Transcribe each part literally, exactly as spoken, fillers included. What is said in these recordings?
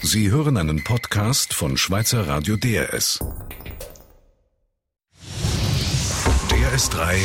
Sie hören einen Podcast von Schweizer Radio D R S. D R S drei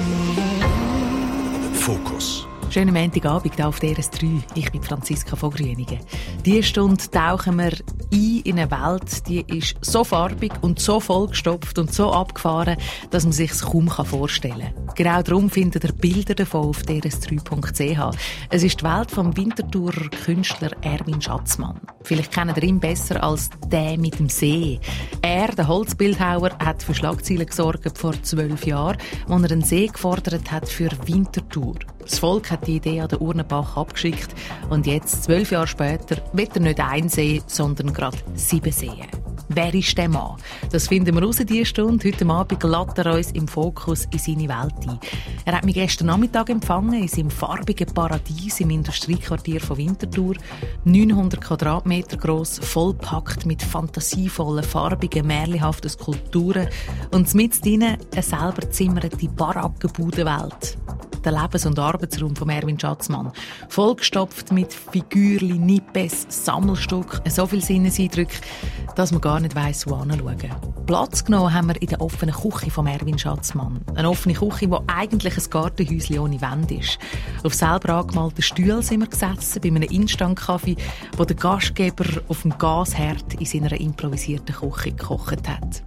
Fokus. Schönen Montagabend hier auf D R S drei. Ich bin Franziska von Grünigen. Diese Stunde tauchen wir ein in eine Welt, die ist so farbig und so vollgestopft und so abgefahren, dass man sich es kaum vorstellen kann. Genau darum findet ihr Bilder davon auf d r s drei punkt c h. Es ist die Welt vom Winterthurer Künstler Erwin Schatzmann. Vielleicht kennt ihr ihn besser als «Der mit dem See». Er, der Holzbildhauer, hat für Schlagzeilen gesorgt vor zwölf Jahren, als er einen See gefordert hat für Winterthur. Das Volk hat die Idee an den Urnenbach abgeschickt und jetzt, zwölf Jahre später, wird er nicht ein See, sondern gerade sieben Seen. Wer ist der Mann? Das finden wir raus diese Stunde. Heute Abend lädt er uns im Fokus in seine Welt ein. Er hat mich gestern Nachmittag empfangen in seinem farbigen Paradies im Industriequartier von Winterthur. neunhundert Quadratmeter gross, vollpackt mit fantasievollen, farbigen, märchenhaften Skulpturen und mit drinnen eine selber zimmerte Barackenbudenwelt. Der Lebens- und Arbeitsraum von Erwin Schatzmann. Vollgestopft mit Figürli, Nippes, Sammelstück, so viele Sinneseindrücke, dass man gar nicht weiss, wo hinschauen. Platz genommen haben wir in der offenen Küche von Erwin Schatzmann. Eine offene Küche, die eigentlich ein Gartenhäuschen ohne Wände ist. Auf selber angemalten Stühlen sind wir gesessen, bei einem Instant-Kaffee, wo der Gastgeber auf dem Gasherd in seiner improvisierten Küche gekocht hat.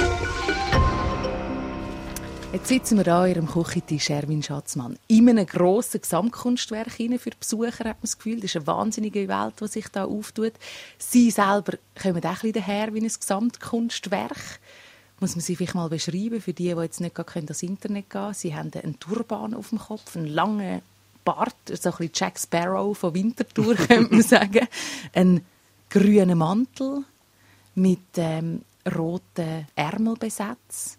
Jetzt sitzen wir hier an Ihrem Küchentisch, Erwin Schatzmann. In einem grossen Gesamtkunstwerk für die Besucher, hat man das Gefühl. Das ist eine wahnsinnige Welt, die sich hier auftut. Sie selber kommen auch ein bisschen daher wie ein Gesamtkunstwerk. Muss man sie vielleicht mal beschreiben, für die, die jetzt nicht ans Internet gehen können. Sie haben einen Turban auf dem Kopf, einen langen Bart, so ein bisschen Jack Sparrow von Winterthur, könnte man sagen. Einen grünen Mantel mit ähm, roten Ärmelbesätzen.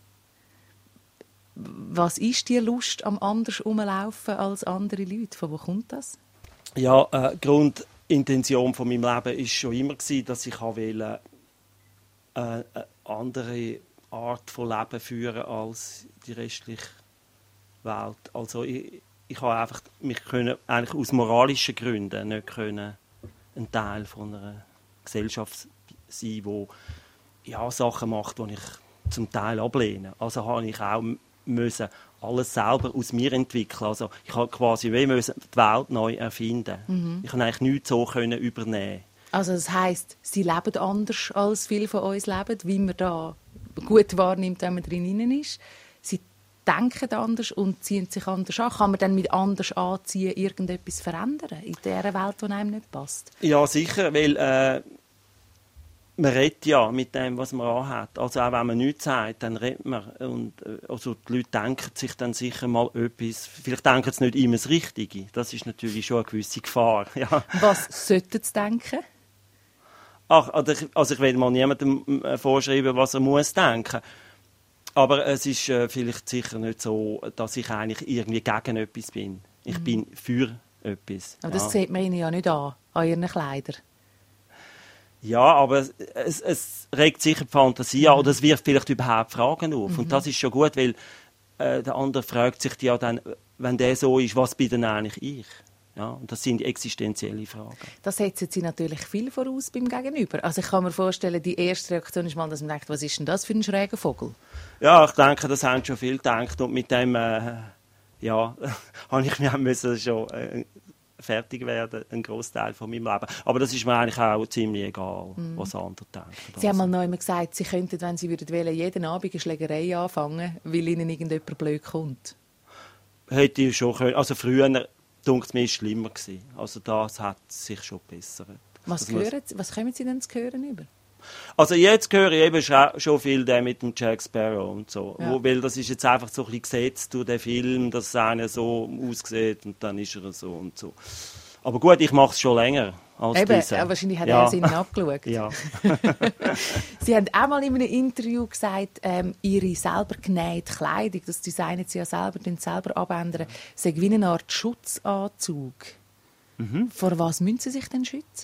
Was ist die Lust am anders herumlaufen als andere Leute? Von wo kommt das? Ja, äh, Grundintention von meinem Leben war schon immer, dass ich wollte, äh, eine andere Art von Leben führen als die restliche Welt. Also ich, ich habe einfach mich können, eigentlich aus moralischen Gründen nicht können ein Teil von einer Gesellschaft sein, die ja, Sachen macht, die ich zum Teil ablehne. Also habe ich auch müssen alles selber aus mir entwickeln. Also ich habe quasi wie müssen die Welt neu erfinden. Mhm. Ich konnte eigentlich nichts so können übernehmen. Also das heisst, Sie leben anders, als viele von uns leben, wie man da gut wahrnimmt, wenn man drin ist. Sie denken anders und ziehen sich anders an. Kann man dann mit anders anziehen irgendetwas verändern in dieser Welt, die einem nicht passt? Ja, sicher, weil äh, man redet ja mit dem, was man anhat. Also auch wenn man nichts sagt, dann redet man. Und, also die Leute denken sich dann sicher mal etwas. Vielleicht denken sie nicht immer das Richtige. Das ist natürlich schon eine gewisse Gefahr. Ja. Was sollten sie denken? Ach, also ich will mal niemandem vorschreiben, was er muss denken. Aber es ist äh, vielleicht sicher nicht so, dass ich eigentlich irgendwie gegen etwas bin. Ich mhm. bin für etwas. Aber das ja. sieht man Ihnen ja nicht an, an Ihren Kleidern. Ja, aber es, es regt sicher die Fantasie an, oder es wirft vielleicht überhaupt Fragen auf. Mhm. Und das ist schon gut, weil äh, der andere fragt sich ja dann, wenn der so ist, was bin denn eigentlich ich? Ja, und das sind existenzielle Fragen. Das setzen Sie natürlich viel voraus beim Gegenüber. Also ich kann mir vorstellen, die erste Reaktion ist mal, dass man denkt, was ist denn das für ein schräger Vogel? Ja, ich denke, das haben schon viele gedacht. Und mit dem, äh, ja, habe ich mir müssen schon äh, fertig werden, ein Großteil von meinem Leben. Aber das ist mir eigentlich auch ziemlich egal, mm. was andere denken. Sie haben mal noch einmal gesagt, Sie könnten, wenn Sie würden wählen, jeden Abend eine Schlägerei anfangen, weil Ihnen irgendjemand blöd kommt. Hätte ich schon können. Also früher, denke ich, mir ist schlimmer gewesen. Also das hat sich schon gebessert. Was, also hören, was kommen Sie denn zu hören über? Also jetzt höre ich eben schon viel den mit dem Jack Sparrow und so. Ja. Wo, weil das ist jetzt einfach so ein bisschen gesetzt durch den Film, dass einer so aussieht und dann ist er so und so. Aber gut, ich mache es schon länger als Eben, diese. Ja, wahrscheinlich hat ja. er es Ihnen abgeschaut. Ja. Sie haben auch mal in einem Interview gesagt, ähm, Ihre selber genähte Kleidung, das designen Sie ja selber, selber abändern, sei wie eine Art Schutzanzug. Mhm. Vor was müssen Sie sich denn schützen?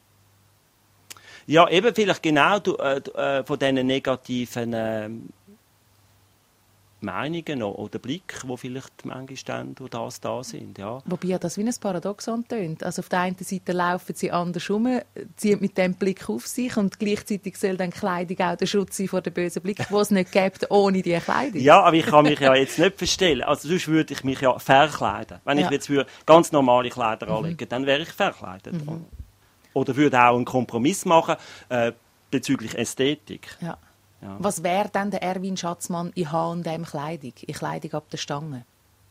Ja, eben vielleicht genau du, äh, von diesen negativen äh, Meinungen noch, oder Blick, wo vielleicht manchmal dann durch das da sind. Ja. Wobei das wie ein Paradoxon tönt. Also auf der einen Seite laufen sie andersrum, ziehen mit dem Blick auf sich und gleichzeitig soll dann Kleidung auch der Schutz sein vor dem bösen Blick, den es nicht gibt ohne diese Kleidung. Ja, aber ich kann mich ja jetzt nicht verstellen. Also sonst würde ich mich ja verkleiden. Wenn ja. ich jetzt würde ganz normale Kleider mhm. anlegen, dann wäre ich verkleidet. Mhm. Oder würde auch einen Kompromiss machen äh, bezüglich Ästhetik. Ja. Ja. Was wäre denn der Erwin Schatzmann in H und M Kleidung, in Kleidung ab der Stange?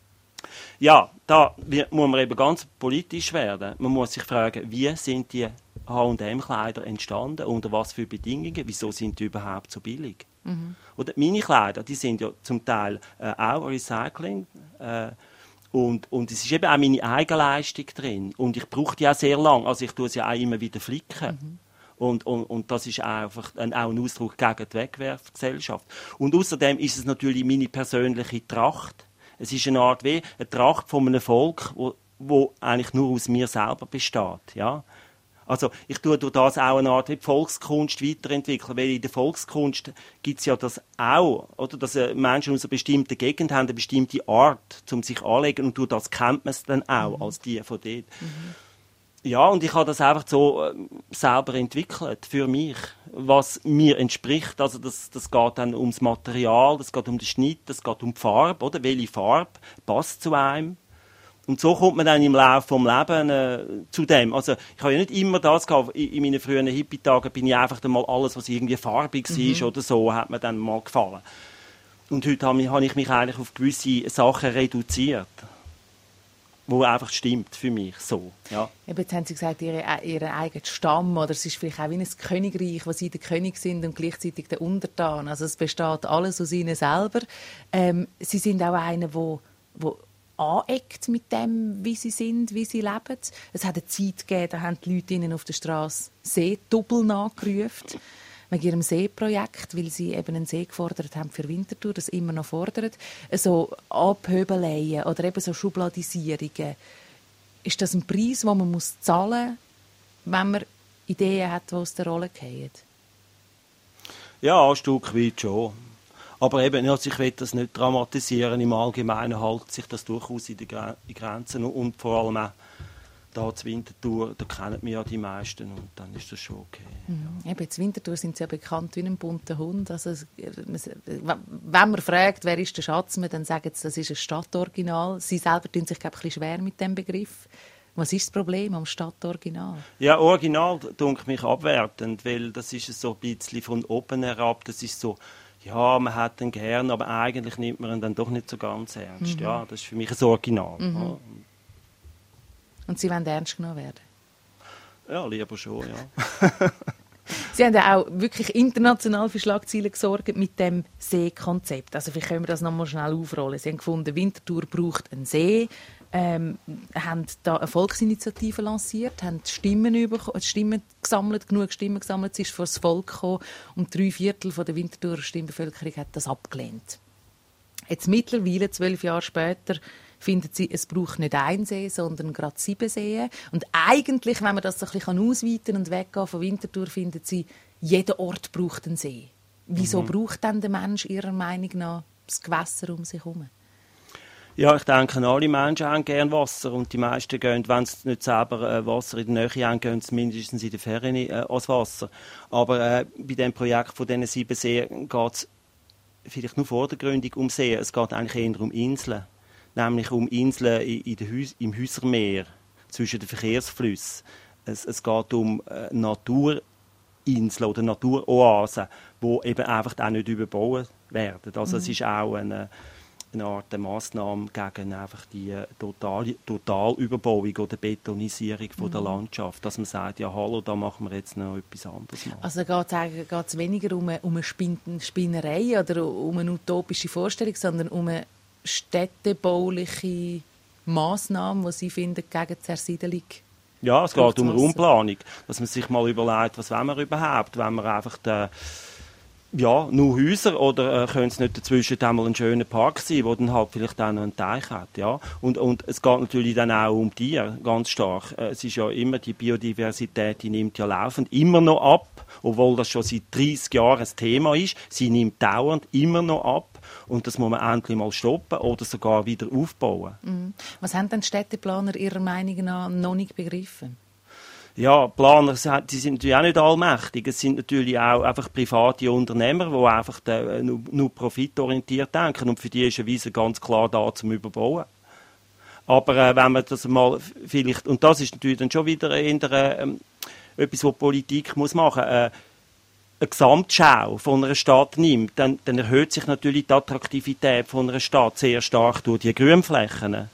Ja, da muss man eben ganz politisch werden. Man muss sich fragen, wie sind die H und M Kleider entstanden, unter was für Bedingungen, wieso sind die überhaupt so billig? Mhm. Oder meine Kleider, die sind ja zum Teil äh, auch Recycling äh, und, und es ist eben auch meine Eigenleistung drin und ich brauche die auch sehr lange, also ich tue sie auch immer wieder flicken. Mhm. Und, und, und das ist einfach ein, auch ein Ausdruck gegen die Wegwerfgesellschaft. Und außerdem ist es natürlich meine persönliche Tracht. Es ist eine Art wie eine Tracht von einem Volk, wo, wo eigentlich nur aus mir selber besteht. Ja? Also ich tue durch das auch eine Art wie Volkskunst weiterentwickeln, weil in der Volkskunst gibt es ja das auch, oder? Dass Menschen aus einer bestimmten Gegend haben, eine bestimmte Art, um sich anzulegen, und durch das kennt man es dann auch, mhm. als die von dort. Mhm. Ja, und ich habe das einfach so äh, selber entwickelt für mich, was mir entspricht. Also das, das geht dann ums Material, das geht um den Schnitt, das geht um die Farbe, oder? Welche Farbe passt zu einem? Und so kommt man dann im Laufe des Lebens äh, zu dem. Also ich habe ja nicht immer das gehabt. In, in meinen frühen Hippie-Tagen bin ich einfach dann mal alles, was irgendwie farbig mhm. war oder so, hat mir dann mal gefallen. Und heute habe ich, habe ich mich eigentlich auf gewisse Sachen reduziert, wo einfach stimmt für mich so. Ja. Jetzt haben Sie gesagt, Ihre, Ihre eigenen Stamm, oder es ist vielleicht auch wie ein Königreich, wo Sie der König sind und gleichzeitig der Untertan. Also es besteht alles aus Ihnen selber. Ähm, Sie sind auch einer, wo, wo aneckt mit dem, wie Sie sind, wie Sie leben. Es hat eine Zeit gegeben, da haben die Leute Ihnen auf der Straße Seedoppel nachgerufen. Wegen ihrem Seeprojekt, weil sie eben einen See gefordert haben für Winterthur, das immer noch fordern. So Abhöbeleien oder eben so Schubladisierungen. Ist das ein Preis, den man muss zahlen muss, wenn man Ideen hat, die aus der Rolle fallen? Ja, ein Stück weit schon. Aber eben, also ich will das nicht dramatisieren. Im Allgemeinen hält sich das durchaus in den Grenzen. Und vor allem auch da zur Winterthur, da kennen wir ja die meisten und dann ist das schon okay. Mhm. Eben, zur Winterthur sind sie ja bekannt wie ein bunter Hund. Also, wenn man fragt, wer ist der Schatzmann, dann sagen sie, das ist ein Stadtoriginal. Sie selber tun sich, glaube ich, ein bisschen schwer mit dem Begriff. Was ist das Problem am Stadtoriginal? Ja, Original dunkelt mich abwertend, weil das ist so ein bisschen von oben herab. Das ist so, ja, man hat ihn gern, aber eigentlich nimmt man ihn dann doch nicht so ganz ernst. Mhm. Ja, das ist für mich ein Original. Mhm. Ja. Und Sie wollen ernst genommen werden? Ja, lieber schon, ja. Sie haben ja auch wirklich international für Schlagzeilen gesorgt mit dem Seekonzept. Also vielleicht können wir das noch mal schnell aufrollen. Sie haben gefunden, Winterthur braucht einen See, ähm, haben da eine Volksinitiative lanciert, haben Stimmen, über, Stimmen gesammelt, genug Stimmen gesammelt, es ist vor das Volk gekommen und drei Viertel von der Winterthurer Stimmbevölkerung hat das abgelehnt. Jetzt mittlerweile, zwölf Jahre später, finden sie, es braucht nicht einen See, sondern gerade sieben Seen. Und eigentlich, wenn man das so ein bisschen ausweiten und weggehen von Winterthur, finden sie, jeder Ort braucht einen See. Wieso mhm. braucht denn der Mensch Ihrer Meinung nach das Gewässer um sich herum? Ja, ich denke, alle Menschen haben gerne Wasser und die meisten gehen, wenn sie nicht selber äh, Wasser in der Nähe haben, gehen sie mindestens in der Ferien äh, ans Wasser. Aber äh, bei dem Projekt von diesen sieben Seen geht es vielleicht nur vordergründig um Seen. Es geht eigentlich eher um Inseln. Nämlich um Inseln in der Häus- im Häusermeer, zwischen den Verkehrsflüssen. Es, es geht um äh, Naturinseln oder Naturoasen, die eben einfach auch nicht überbaut werden. Also mhm. es ist auch eine, eine Art eine Massnahme gegen einfach die Total, Totalüberbauung oder Betonisierung von mhm. der Landschaft. Dass man sagt, ja hallo, da machen wir jetzt noch etwas anderes. Machen. Also geht es weniger um eine, um eine Spinnerei oder um eine utopische Vorstellung, sondern um eine städtebauliche Massnahmen, die Sie finden, gegen die Zersiedelung? Ja, es geht um Raumplanung. Dass man sich mal überlegt, was wollen wir überhaupt? Wenn wir einfach den, ja, nur Häuser oder äh, können es nicht dazwischen einmal ein schöner Park sein, wo dann halt vielleicht auch noch einen Teich hat. Ja? Und, und es geht natürlich dann auch um Tiere, ganz stark. Äh, es ist ja immer, die Biodiversität, die nimmt ja laufend immer noch ab, obwohl das schon seit dreissig Jahren ein Thema ist. Sie nimmt dauernd immer noch ab. Und das muss man endlich mal stoppen oder sogar wieder aufbauen. Mhm. Was haben denn die Städteplaner Ihrer Meinung nach noch nicht begriffen? Ja, Planer, die sind natürlich auch nicht allmächtig. Es sind natürlich auch einfach private Unternehmer, die einfach de, nur, nur profitorientiert denken. Und für die ist eine Wiese ganz klar da zum Überbauen. Aber äh, wenn man das mal vielleicht, und das ist natürlich dann schon wieder in der, ähm, etwas, was die Politik muss machen muss, äh, eine Gesamtschau von einer Stadt nimmt, dann, dann erhöht sich natürlich die Attraktivität von einer Stadt sehr stark durch die Grünflächen.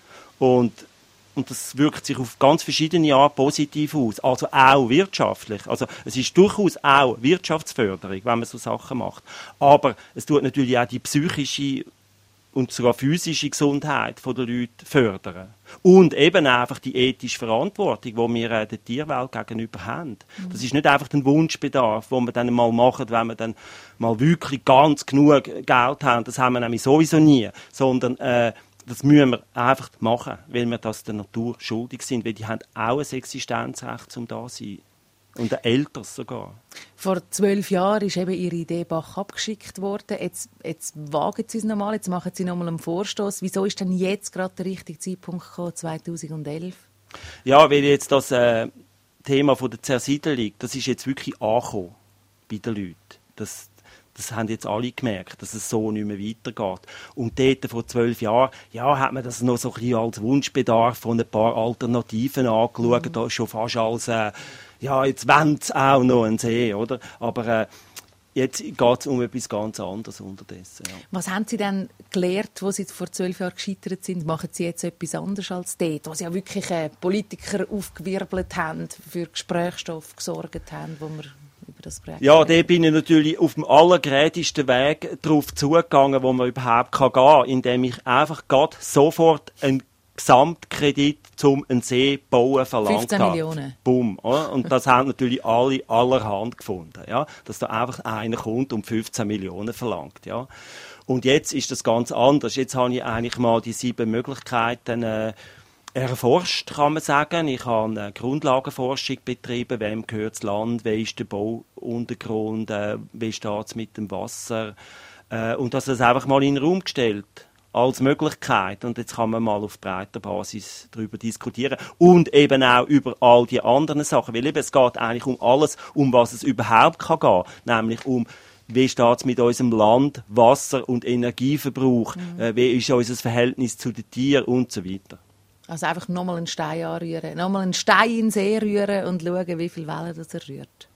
Und Und das wirkt sich auf ganz verschiedene Art positiv aus. Also auch wirtschaftlich. Also es ist durchaus auch Wirtschaftsförderung, wenn man so Sachen macht. Aber es tut natürlich auch die psychische und sogar physische Gesundheit der Leute fördern. Und eben einfach die ethische Verantwortung, die wir äh, der Tierwelt gegenüber haben. Mhm. Das ist nicht einfach ein Wunschbedarf, den wir dann mal machen, wenn wir dann mal wirklich ganz genug Geld haben. Das haben wir nämlich sowieso nie. Sondern äh, das müssen wir einfach machen, weil wir das der Natur schuldig sind, weil die haben auch ein Existenzrecht, um da zu sein. Und ein älteres sogar. Vor zwölf Jahren ist eben Ihre Idee Bach abgeschickt worden. Jetzt, jetzt wagen Sie es nochmal, jetzt machen Sie nochmal einen Vorstoß. Wieso ist denn jetzt gerade der richtige Zeitpunkt gekommen, zweitausendelf? Ja, weil jetzt das äh, Thema von der Zersiedelung, das ist jetzt wirklich angekommen bei den Leuten. Das, Das haben jetzt alle gemerkt, dass es so nicht mehr weitergeht. Und dort vor zwölf Jahren, ja, hat man das noch so ein bisschen als Wunschbedarf von ein paar Alternativen angeschaut. Mhm. Da ist schon fast als, äh, ja, jetzt wollen sie auch noch einen See, oder? Aber äh, jetzt geht es um etwas ganz anderes unterdessen. Ja. Was haben Sie denn gelernt, wo Sie vor zwölf Jahren gescheitert sind? Machen Sie jetzt etwas anderes als dort, wo Sie ja wirklich äh, Politiker aufgewirbelt haben, für Gesprächsstoff gesorgt haben, wo wir über das Projekt Ja, da bin ich natürlich auf dem allergerätesten Weg darauf zugegangen, wo man überhaupt gehen kann, indem ich einfach gerade sofort einen Gesamtkredit zum einen See bauen verlangt fünfzehn Millionen. Bumm. Oder? Und das haben natürlich alle allerhand gefunden, ja? Dass da einfach einer kommt und fünfzehn Millionen verlangt. Ja? Und jetzt ist das ganz anders. Jetzt habe ich eigentlich mal die sieben Möglichkeiten äh, erforscht, kann man sagen. Ich habe eine Grundlagenforschung betrieben. Wem gehört das Land? Wie ist der Bauuntergrund? Äh, wie steht es mit dem Wasser? Äh, und das ist einfach mal in den Raum gestellt. Als Möglichkeit. Und jetzt kann man mal auf breiter Basis darüber diskutieren. Und eben auch über all die anderen Sachen. Weil eben, es geht eigentlich um alles, um was es überhaupt kann gehen. Nämlich um, wie steht es mit unserem Land, Wasser- und Energieverbrauch? Mhm. Äh, wie ist unser Verhältnis zu den Tieren und so weiter. Also einfach nochmal einen Stein anrühren, nochmal einen Stein in den See rühren und schauen, wie viele Wellen das er rührt.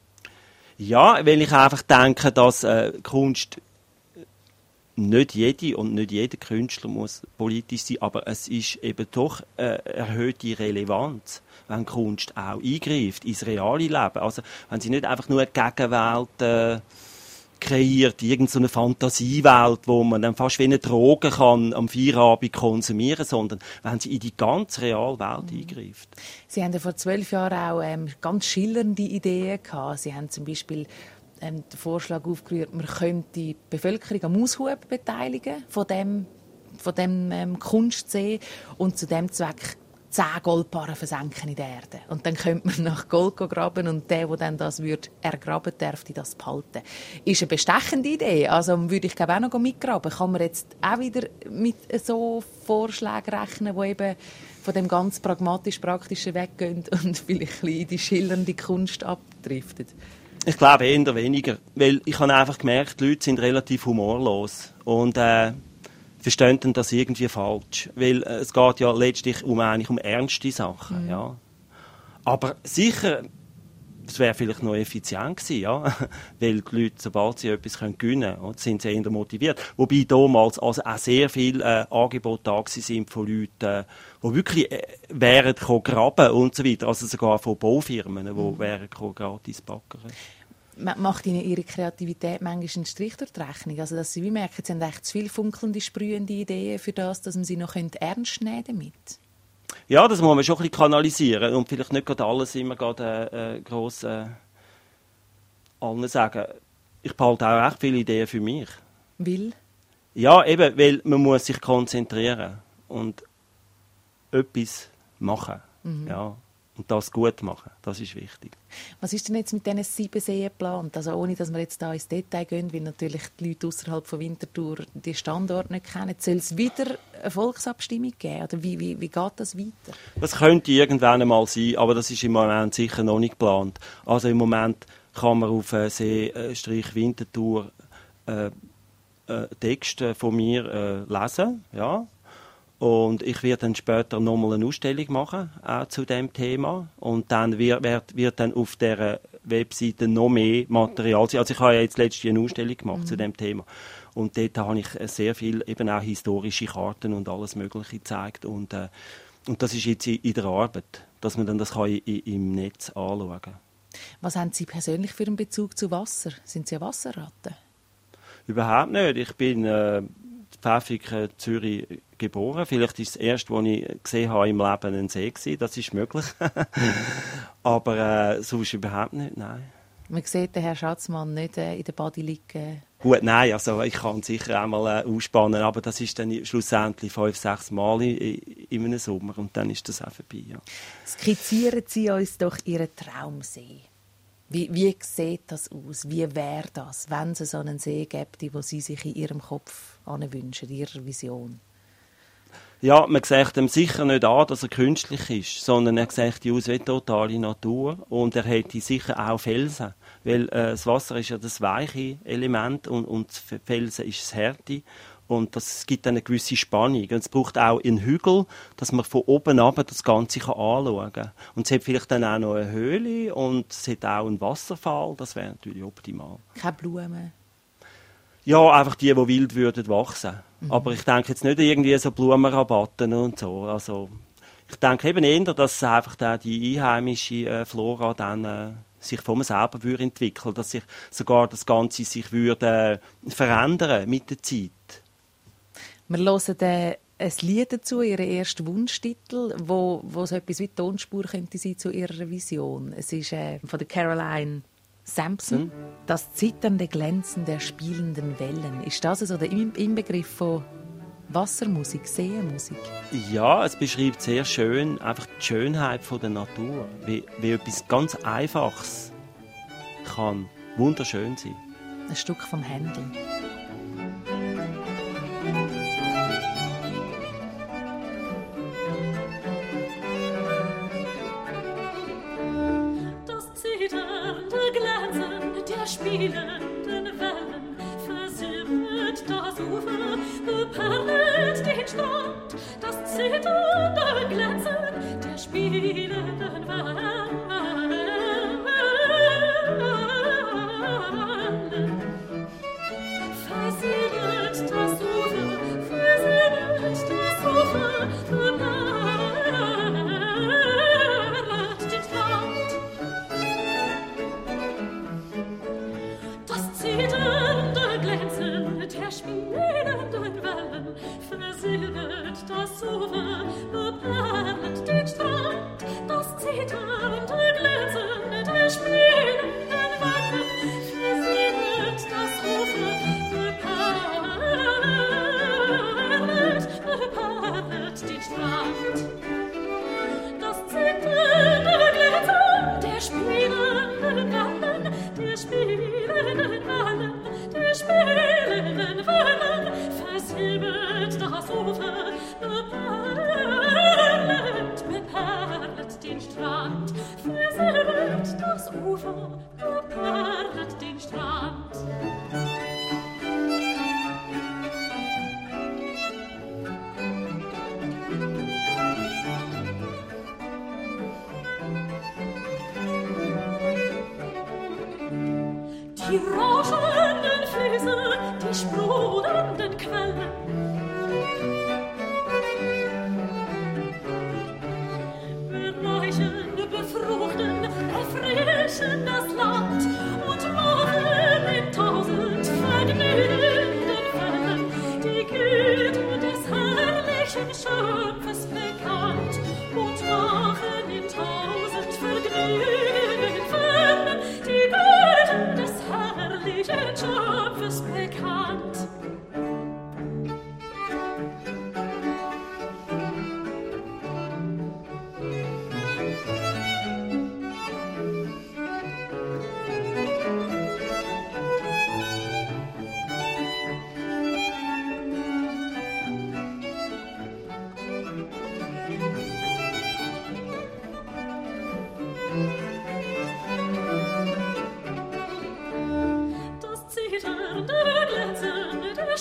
Ja, weil ich einfach denke, dass äh, Kunst nicht jede und nicht jeder Künstler muss politisch sein, aber es ist eben doch eine erhöhte Relevanz, wenn Kunst auch eingreift ins reale Leben. Also wenn sie nicht einfach nur eine Gegenwelt äh, kreiert, irgendeine Fantasiewelt, wo man dann fast wie eine Droge kann am Feierabend konsumieren, sondern wenn sie in die ganz reale Welt mhm. eingreift. Sie haben ja vor zwölf Jahren auch ähm, ganz schillernde Ideen gehabt. Sie haben zum Beispiel ähm, den Vorschlag aufgerührt, man könnte die Bevölkerung am Aushub beteiligen von dem, von dem ähm, Kunstsee und zu dem Zweck zehn Goldbarren versenken in der Erde. Und dann könnte man nach Gold graben und der, der dann das würde ergraben, dürfte das behalten. Ist eine bestechende Idee. Also würde ich glaube auch noch mitgraben. Kann man jetzt auch wieder mit so Vorschlägen rechnen, die eben von dem ganz pragmatisch-praktischen weggehen und vielleicht ein bisschen in die schillernde Kunst abdriften? Ich glaube eher weniger. Weil ich habe einfach gemerkt, die Leute sind relativ humorlos. Und äh, verstehen dann das irgendwie falsch. Weil äh, es geht ja letztlich um, eigentlich um ernste Sachen. Mhm. Ja. Aber sicher, es wäre vielleicht noch effizient gewesen, ja. Weil die Leute, sobald sie etwas gewinnen können, sind sie eher motiviert. Wobei damals also auch sehr viele äh, Angebote da sind von Leuten, äh, die wirklich äh, wären graben und so weiter. Also sogar von Baufirmen, die mhm. wären gratis backen. Macht Ihnen Ihre Kreativität manchmal einen Strich durch die Rechnung? Also, dass Sie wie merken, Sie haben echt zu viele funkelnde, sprühende Ideen für das, dass man sie noch ernst nehmen damit? Ja, das muss man schon ein bisschen kanalisieren und vielleicht nicht gerade alles immer gerade, äh, gross äh, allen sagen. Ich behalte auch echt viele Ideen für mich. Weil? Ja, eben, weil man muss sich konzentrieren und etwas machen. Mhm. Ja. Und das gut machen, das ist wichtig. Was ist denn jetzt mit diesen sieben Seen geplant? Also ohne, dass wir jetzt da ins Detail gehen, weil natürlich die Leute außerhalb von Winterthur die Standorte nicht kennen. Soll es wieder eine Volksabstimmung geben? Oder wie, wie, wie geht das weiter? Das könnte irgendwann einmal sein, aber das ist im Moment sicher noch nicht geplant. Also im Moment kann man auf äh, See-Strich Winterthur äh, äh, Texte von mir äh, lesen, ja. Und ich werde dann später nochmal eine Ausstellung machen, auch zu diesem Thema. Und dann wird, wird, wird dann auf dieser Webseite noch mehr Material sein. Also ich habe ja jetzt letztens eine Ausstellung gemacht mhm. zu diesem Thema. Und dort habe ich sehr viel, eben auch historische Karten und alles Mögliche gezeigt. Und, äh, und das ist jetzt in der Arbeit, dass man dann das kann i, im Netz anschauen kann. Was haben Sie persönlich für einen Bezug zu Wasser? Sind Sie eine Wasserratte? Überhaupt nicht. Ich bin äh, Pfäffiken, Zürich geboren. Vielleicht ist das erste, was ich gesehen habe im Leben, ein See gewesen. Das ist möglich. Aber äh, sonst überhaupt nicht, nein. Man sieht den Herrn Schatzmann nicht äh, in der Body liegen. Gut, nein, also ich kann sicher einmal äh, ausspannen, aber das ist dann schlussendlich fünf, sechs Mal in, in einem Sommer und dann ist das auch vorbei. Ja. Skizzieren Sie uns doch Ihren Traumsee. Wie, wie sieht das aus? Wie wäre das, wenn es so einen See gäbe, den Sie sich in Ihrem Kopf wünschen, in Ihrer Vision? Ja, man sieht ihm sicher nicht an, dass er künstlich ist, sondern er sieht aus wie totale Natur und er hätte sicher auch Felsen, weil äh, das Wasser ist ja das weiche Element und, und das Felsen ist das Härte und das gibt eine gewisse Spannung. Und es braucht auch einen Hügel, dass man von oben ab das Ganze anschauen kann. Und es hat vielleicht dann auch noch eine Höhle und es hat auch einen Wasserfall, das wäre natürlich optimal. Keine Blumen? Ja, einfach die, die wild würden wachsen. Mhm. Aber ich denke jetzt nicht irgendwie so Blumenrabatten und so. Also, ich denke eben eher, dass einfach da die einheimische äh, Flora dann äh, sich von mir selber würde entwickeln, dass sich sogar das Ganze sich würde äh, verändern mit der Zeit. Wir hören äh, ein Lied dazu, Ihren ersten Wunschtitel, wo, wo so etwas wie Tonspur könnte sein zu Ihrer Vision. Es ist äh, von der Caroline Sampson, hm. das zitternde Glänzen der spielenden Wellen. Ist das also der Inbegriff von Wassermusik, Seenmusik? Ja, es beschreibt sehr schön einfach die Schönheit der Natur. Wie, wie etwas ganz Einfaches kann wunderschön sein. Ein Stück vom Händel. Spielenden Wellen versilbert das Ufer, beperlt den Strand, das zitternde Glänzen der spielenden Wellen. Versilbert das Ufer, versilbert das Ufer, beperlt den Strand. Zitternde Glänzen der spielenden Wellen versilbert das Ufer, beperlt den Strand. Das zitternde Glänzen der spielenden Wellen versilbert das Ufer, beperlt, beperlt den Strand. Das zitternde Glänzen der spielenden Wellen, der spielenden Wellen, der spielenden Wellen versilbert das Ufer, beperlt, beperlt den Strand, versilbert das Ufer, beperlt den Strand. Die rauschenden Flüsse, die sprudelnden Quellen, bereichern, befruchten, erfrischen das Land und machen in tausend vergnügenden Fällen die Güte des herrlichen Schöpfers bekannt und machen in tausend vergnügenden Fällen die Güte des herrlichen Schöpfers bekannt.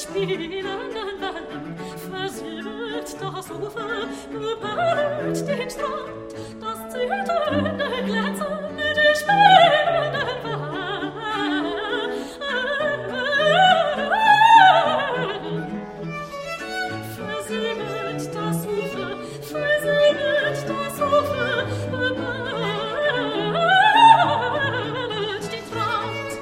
spielenden Wellen, versiegelt das Ufer, beperlt den Strand, das zitternde Glänzen, die spielenden Wellen. Versiegelt das Ufer, versiegelt das Ufer, beperlt den Strand.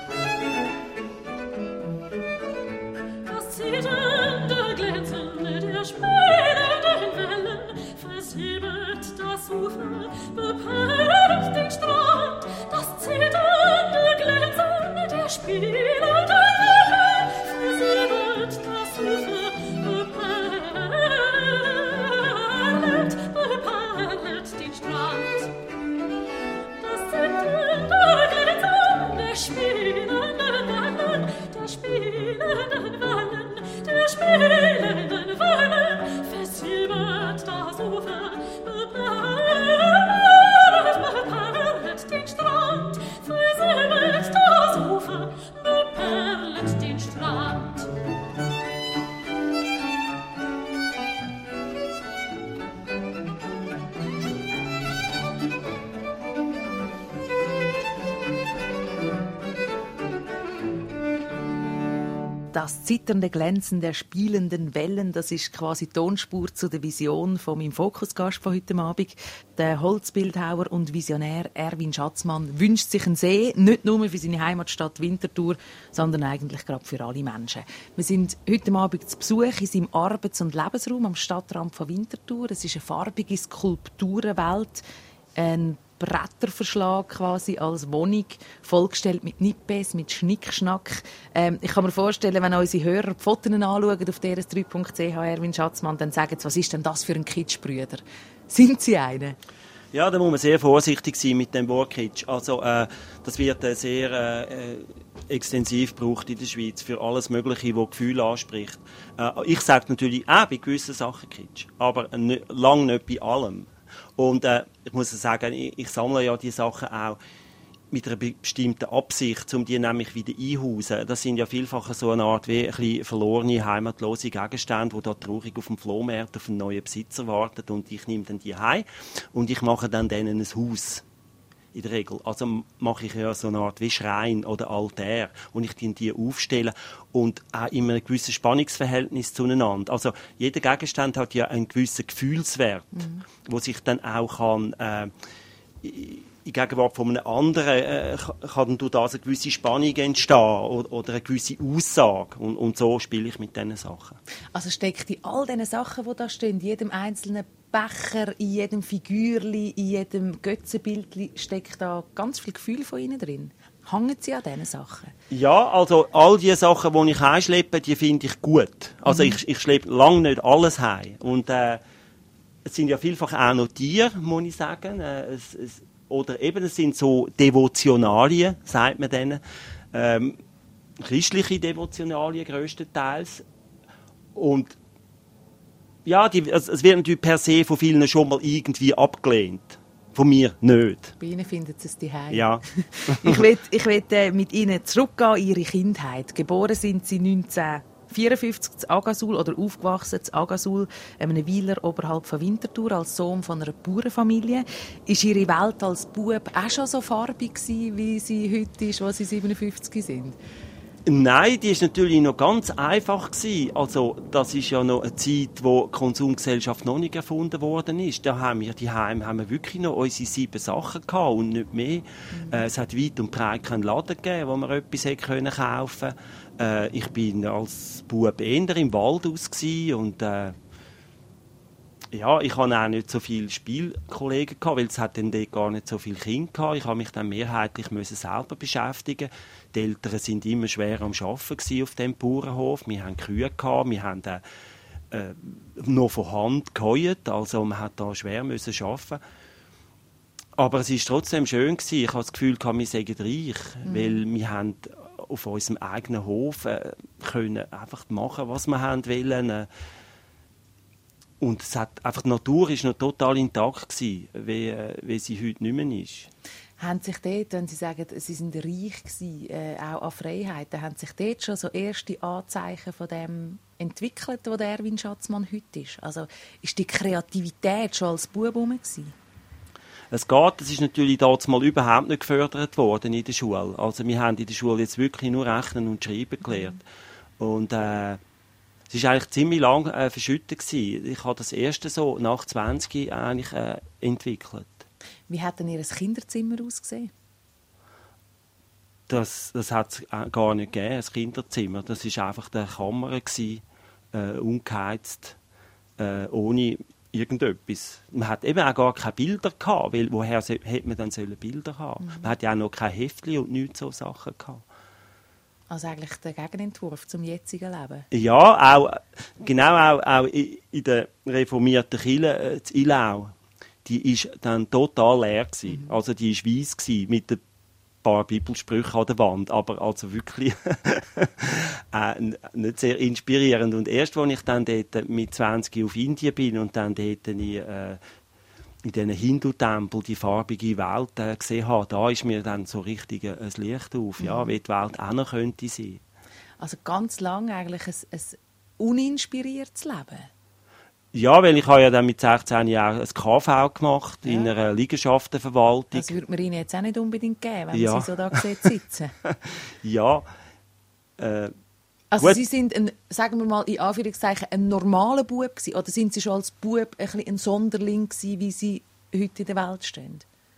Das zitternde Glänzen der spielenden Wellen versiegelt das Ufer, beperlt den Strand. Das zitternde Glänzen der spielenden Wellen versiegelt das Ufer, beperlt, beperlt den Strand. Das zitternde Glänzen der spielenden Wellen, der spielenden Wellen, der spielenden Wellen versiegelt das Ufer, beperlt, beperlt den Strand, versiegelt das Ufer, beperlt den Strand. Das zitternde Glänzen der spielenden Wellen, das ist quasi die Tonspur zu der Vision von meinem Fokusgast von heute Abend. Der Holzbildhauer und Visionär Erwin Schatzmann wünscht sich einen See, nicht nur für seine Heimatstadt Winterthur, sondern eigentlich gerade für alle Menschen. Wir sind heute Abend zu Besuch in seinem Arbeits- und Lebensraum am Stadtrand von Winterthur. Es ist eine farbige Skulpturenwelt, ein Bretterverschlag quasi als Wohnung, vollgestellt mit Nippes, mit Schnickschnack. Ähm, ich kann mir vorstellen, wenn unsere Hörer die Fotos anschauen auf d r s drei punkt c h, Erwin Schatzmann, dann sagen sie, was ist denn das für ein Kitschbrüder? Sind Sie einer? Ja, da muss man sehr vorsichtig sein mit dem Wort Kitsch. Also, äh, das wird äh, sehr äh, extensiv gebraucht in der Schweiz für alles Mögliche, das Gefühle anspricht. Äh, ich sage natürlich auch bei gewissen Sachen Kitsch, aber nicht, lang nicht bei allem. Und äh, ich muss sagen, ich, ich sammle ja die Sachen auch mit einer bestimmten Absicht, um die nämlich wieder einzuhausen. Das sind ja vielfach so eine Art wie ein bisschen verlorene, heimatlose Gegenstände, die da traurig auf dem Flohmarkt auf einen neuen Besitzer warten. Und ich nehme dann die heim und ich mache dann denen ein Haus. In der Regel. Also mache ich ja so eine Art wie Schrein oder Altar und ich die, die aufstellen und auch immer ein gewisses Spannungsverhältnis zueinander. Also jeder Gegenstand hat ja einen gewissen Gefühlswert, mhm. wo sich dann auch kann, äh, in Gegenwart von einem anderen äh, kann durch das eine gewisse Spannung entstehen oder, oder eine gewisse Aussage. Und, und so spiele ich mit diesen Sachen. Also steckt in all diesen Sachen, die da stehen, in jedem einzelnen Becher, in jedem Figürli, in jedem Götzenbildli, steckt da ganz viel Gefühl von Ihnen drin? Hängen Sie an diesen Sachen? Ja, also all die Sachen, die ich heimschleppe, die finde ich gut. Also mhm. ich, ich schleppe lange nicht alles heim. Und äh, es sind ja vielfach auch noch Tiere, muss ich sagen. Äh, es, es, oder eben, es sind so Devotionalien, sagt man denen. Ähm, christliche Devotionalien grösstenteils. Und ja, die, also es wird natürlich per se von vielen schon mal irgendwie abgelehnt. Von mir nicht. Bei Ihnen finden Sie es daheim. Ja. ich will, ich will äh, mit Ihnen zurückgehen in Ihre Kindheit. Geboren sind Sie neunzehnhundertvierundfünfzig zu Agasul oder aufgewachsen zu Agasul, einem Weiler oberhalb von Winterthur, als Sohn von einer Bauernfamilie. Ist Ihre Welt als Bub auch schon so farbig gewesen, wie sie heute ist, als Sie siebenundfünfzig sind? Nein, die war natürlich noch ganz einfach gewesen. Also, das ist ja noch eine Zeit, wo die Konsumgesellschaft noch nicht erfunden worden ist. Da haben wir daheim haben wir wirklich noch unsere sieben Sachen gehabt und nicht mehr. Mhm. Äh, es hat weit und breit keinen Laden gegeben, wo man etwas hätte können kaufen. Äh, ich bin als Bub eher im Wald aus gewesen und äh, ja, ich hatte auch nicht so viele Spielkollegen gehabt, weil es hat dann dort gar nicht so viele Kinder gehabt. Ich habe mich dann mehrheitlich müssen selber beschäftigen. Die Eltern sind immer schwer am Arbeiten auf dem Bauernhof. Wir hatten Kühe gehabt, wir haben äh, noch von Hand geheuert, also man hat da schwer müssen arbeiten. Aber es war trotzdem schön gewesen. Ich habe das Gefühl, wir seien reich, mhm. weil wir haben auf unserem eigenen Hof äh, können einfach machen, was wir haben wollen. Äh, Und es hat einfach, die Natur war noch total intakt gewesen, wie, wie sie heute nicht mehr ist. Haben sich dort, wenn Sie sagen, Sie sind reich gewesen, äh, auch an Freiheiten, haben sich dort schon so erste Anzeichen von dem entwickelt, wo der Erwin Schatzmann heute ist? Also ist die Kreativität schon als Bub herum gewesen? Es geht, das ist natürlich damals mal überhaupt nicht gefördert worden in der Schule. Also wir haben in der Schule jetzt wirklich nur Rechnen und Schreiben gelernt. Mhm. Und äh, es war eigentlich ziemlich lang äh, verschüttet gewesen. Ich habe das erste so nach zwanzig eigentlich äh, entwickelt. Wie hat denn Ihr Kinderzimmer ausgesehen? Das, das hat es gar nicht gegeben, ein Kinderzimmer. Das war einfach eine Kammer, gewesen, äh, ungeheizt, äh, ohne irgendetwas. Man hat eben auch gar keine Bilder gehabt, weil woher so, hätte man dann sollen Bilder haben? Mhm. Man hat ja auch noch keine Heftchen und nichts so Sachen gehabt. Also eigentlich der Gegenentwurf zum jetzigen Leben? Ja, auch, genau auch, auch in der reformierten Kirche äh, in Ilau. Die war dann total leer gewesen. Mhm. Also die war weiss gewesen, mit ein paar Bibelsprüchen an der Wand, aber also wirklich äh, nicht sehr inspirierend. Und erst, als ich dann dort mit zwanzig auf Indien bin und dann dort in, äh, in diesen Hindu-Tempel die farbige Welt äh, gesehen habe, da ist mir dann so richtig ein, ein Licht auf, mhm. ja, wie die Welt auch noch könnte sein. Also ganz lange eigentlich ein, ein uninspiriertes Leben? Ja, weil ich habe ja dann mit sechzehn Jahren ein K V gemacht, ja. in einer Liegenschaftenverwaltung. Das würde man Ihnen jetzt auch nicht unbedingt geben, wenn ja. man Sie so da sieht sitzen. ja. Äh, also gut. Sie sind, ein, sagen wir mal in Anführungszeichen, ein normaler Bub gewesen, oder sind Sie schon als Bub ein, bisschen ein Sonderling gewesen, wie Sie heute in der Welt stehen?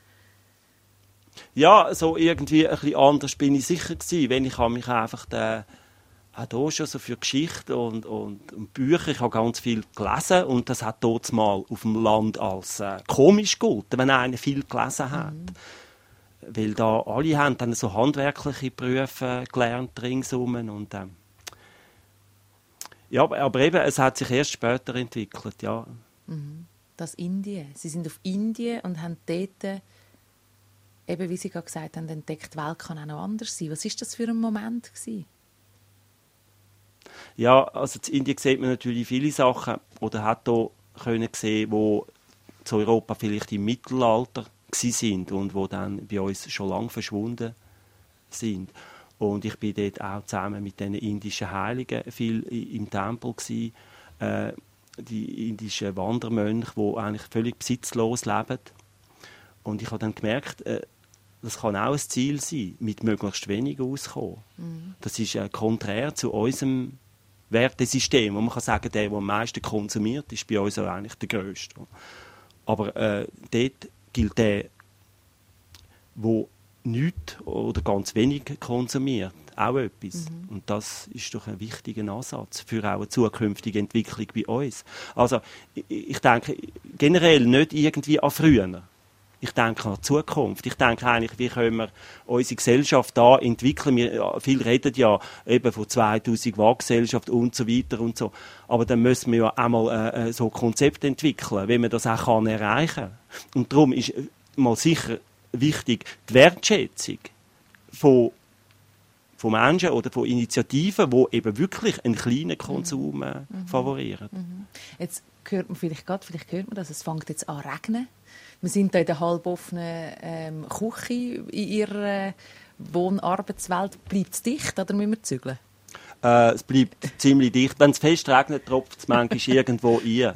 Ja, so irgendwie ein bisschen anders bin ich sicher gewesen, wenn ich mich einfach den auch hier schon so für Geschichte und, und, und Bücher. Ich habe ganz viel gelesen und das hat dort mal auf dem Land als äh, komisch gegolten, wenn einer viel gelesen hat. Mhm. Weil da alle haben dann so handwerkliche Berufe gelernt ringsum und ähm, ja, aber eben, es hat sich erst später entwickelt, ja. Mhm. Das Indien. Sie sind auf Indien und haben dort, eben wie Sie gerade gesagt haben, entdeckt, die Welt kann auch noch anders sein. Was war das für ein Moment gewesen? Ja, also in Indien sieht man natürlich viele Sachen, oder hat hier können sehen, wo zu Europa vielleicht im Mittelalter sind und wo dann bei uns schon lange verschwunden sind. Und ich bin dort auch zusammen mit den indischen Heiligen viel im Tempel gewesen, äh, die indischen Wandermönche, die eigentlich völlig besitzlos leben. Und ich habe dann gemerkt, äh, das kann auch ein Ziel sein, mit möglichst wenig auszukommen. Mhm. Das ist äh, konträr zu unserem Wertesystem. Und man kann sagen, der, der am meisten konsumiert, ist bei uns auch eigentlich der Grösste. Aber äh, dort gilt der, der nichts oder ganz wenig konsumiert, auch etwas. Mhm. Und das ist doch ein wichtiger Ansatz für auch eine zukünftige Entwicklung bei uns. Also ich, ich denke generell nicht irgendwie an früher. Ich denke an die Zukunft. Ich denke eigentlich, wie können wir unsere Gesellschaft da entwickeln. Wir, viele reden ja eben von zweitausend Watt-Gesellschaft und so weiter und so. Aber dann müssen wir ja einmal äh, so Konzepte entwickeln, wie man das auch kann erreichen kann. Und darum ist mal sicher wichtig die Wertschätzung von, von Menschen oder von Initiativen, die eben wirklich einen kleinen Konsum äh, mhm. favorieren. Mhm. Jetzt hört man vielleicht gerade, vielleicht hört man das, es fängt jetzt an zu regnen. Wir sind hier in der halboffenen ähm, Küche in Ihrer äh, Wohn-Arbeitswelt. Bleibt es dicht oder müssen wir zügeln? Äh, es bleibt ziemlich dicht. Wenn es fest regnet, tropft es manchmal irgendwo ein.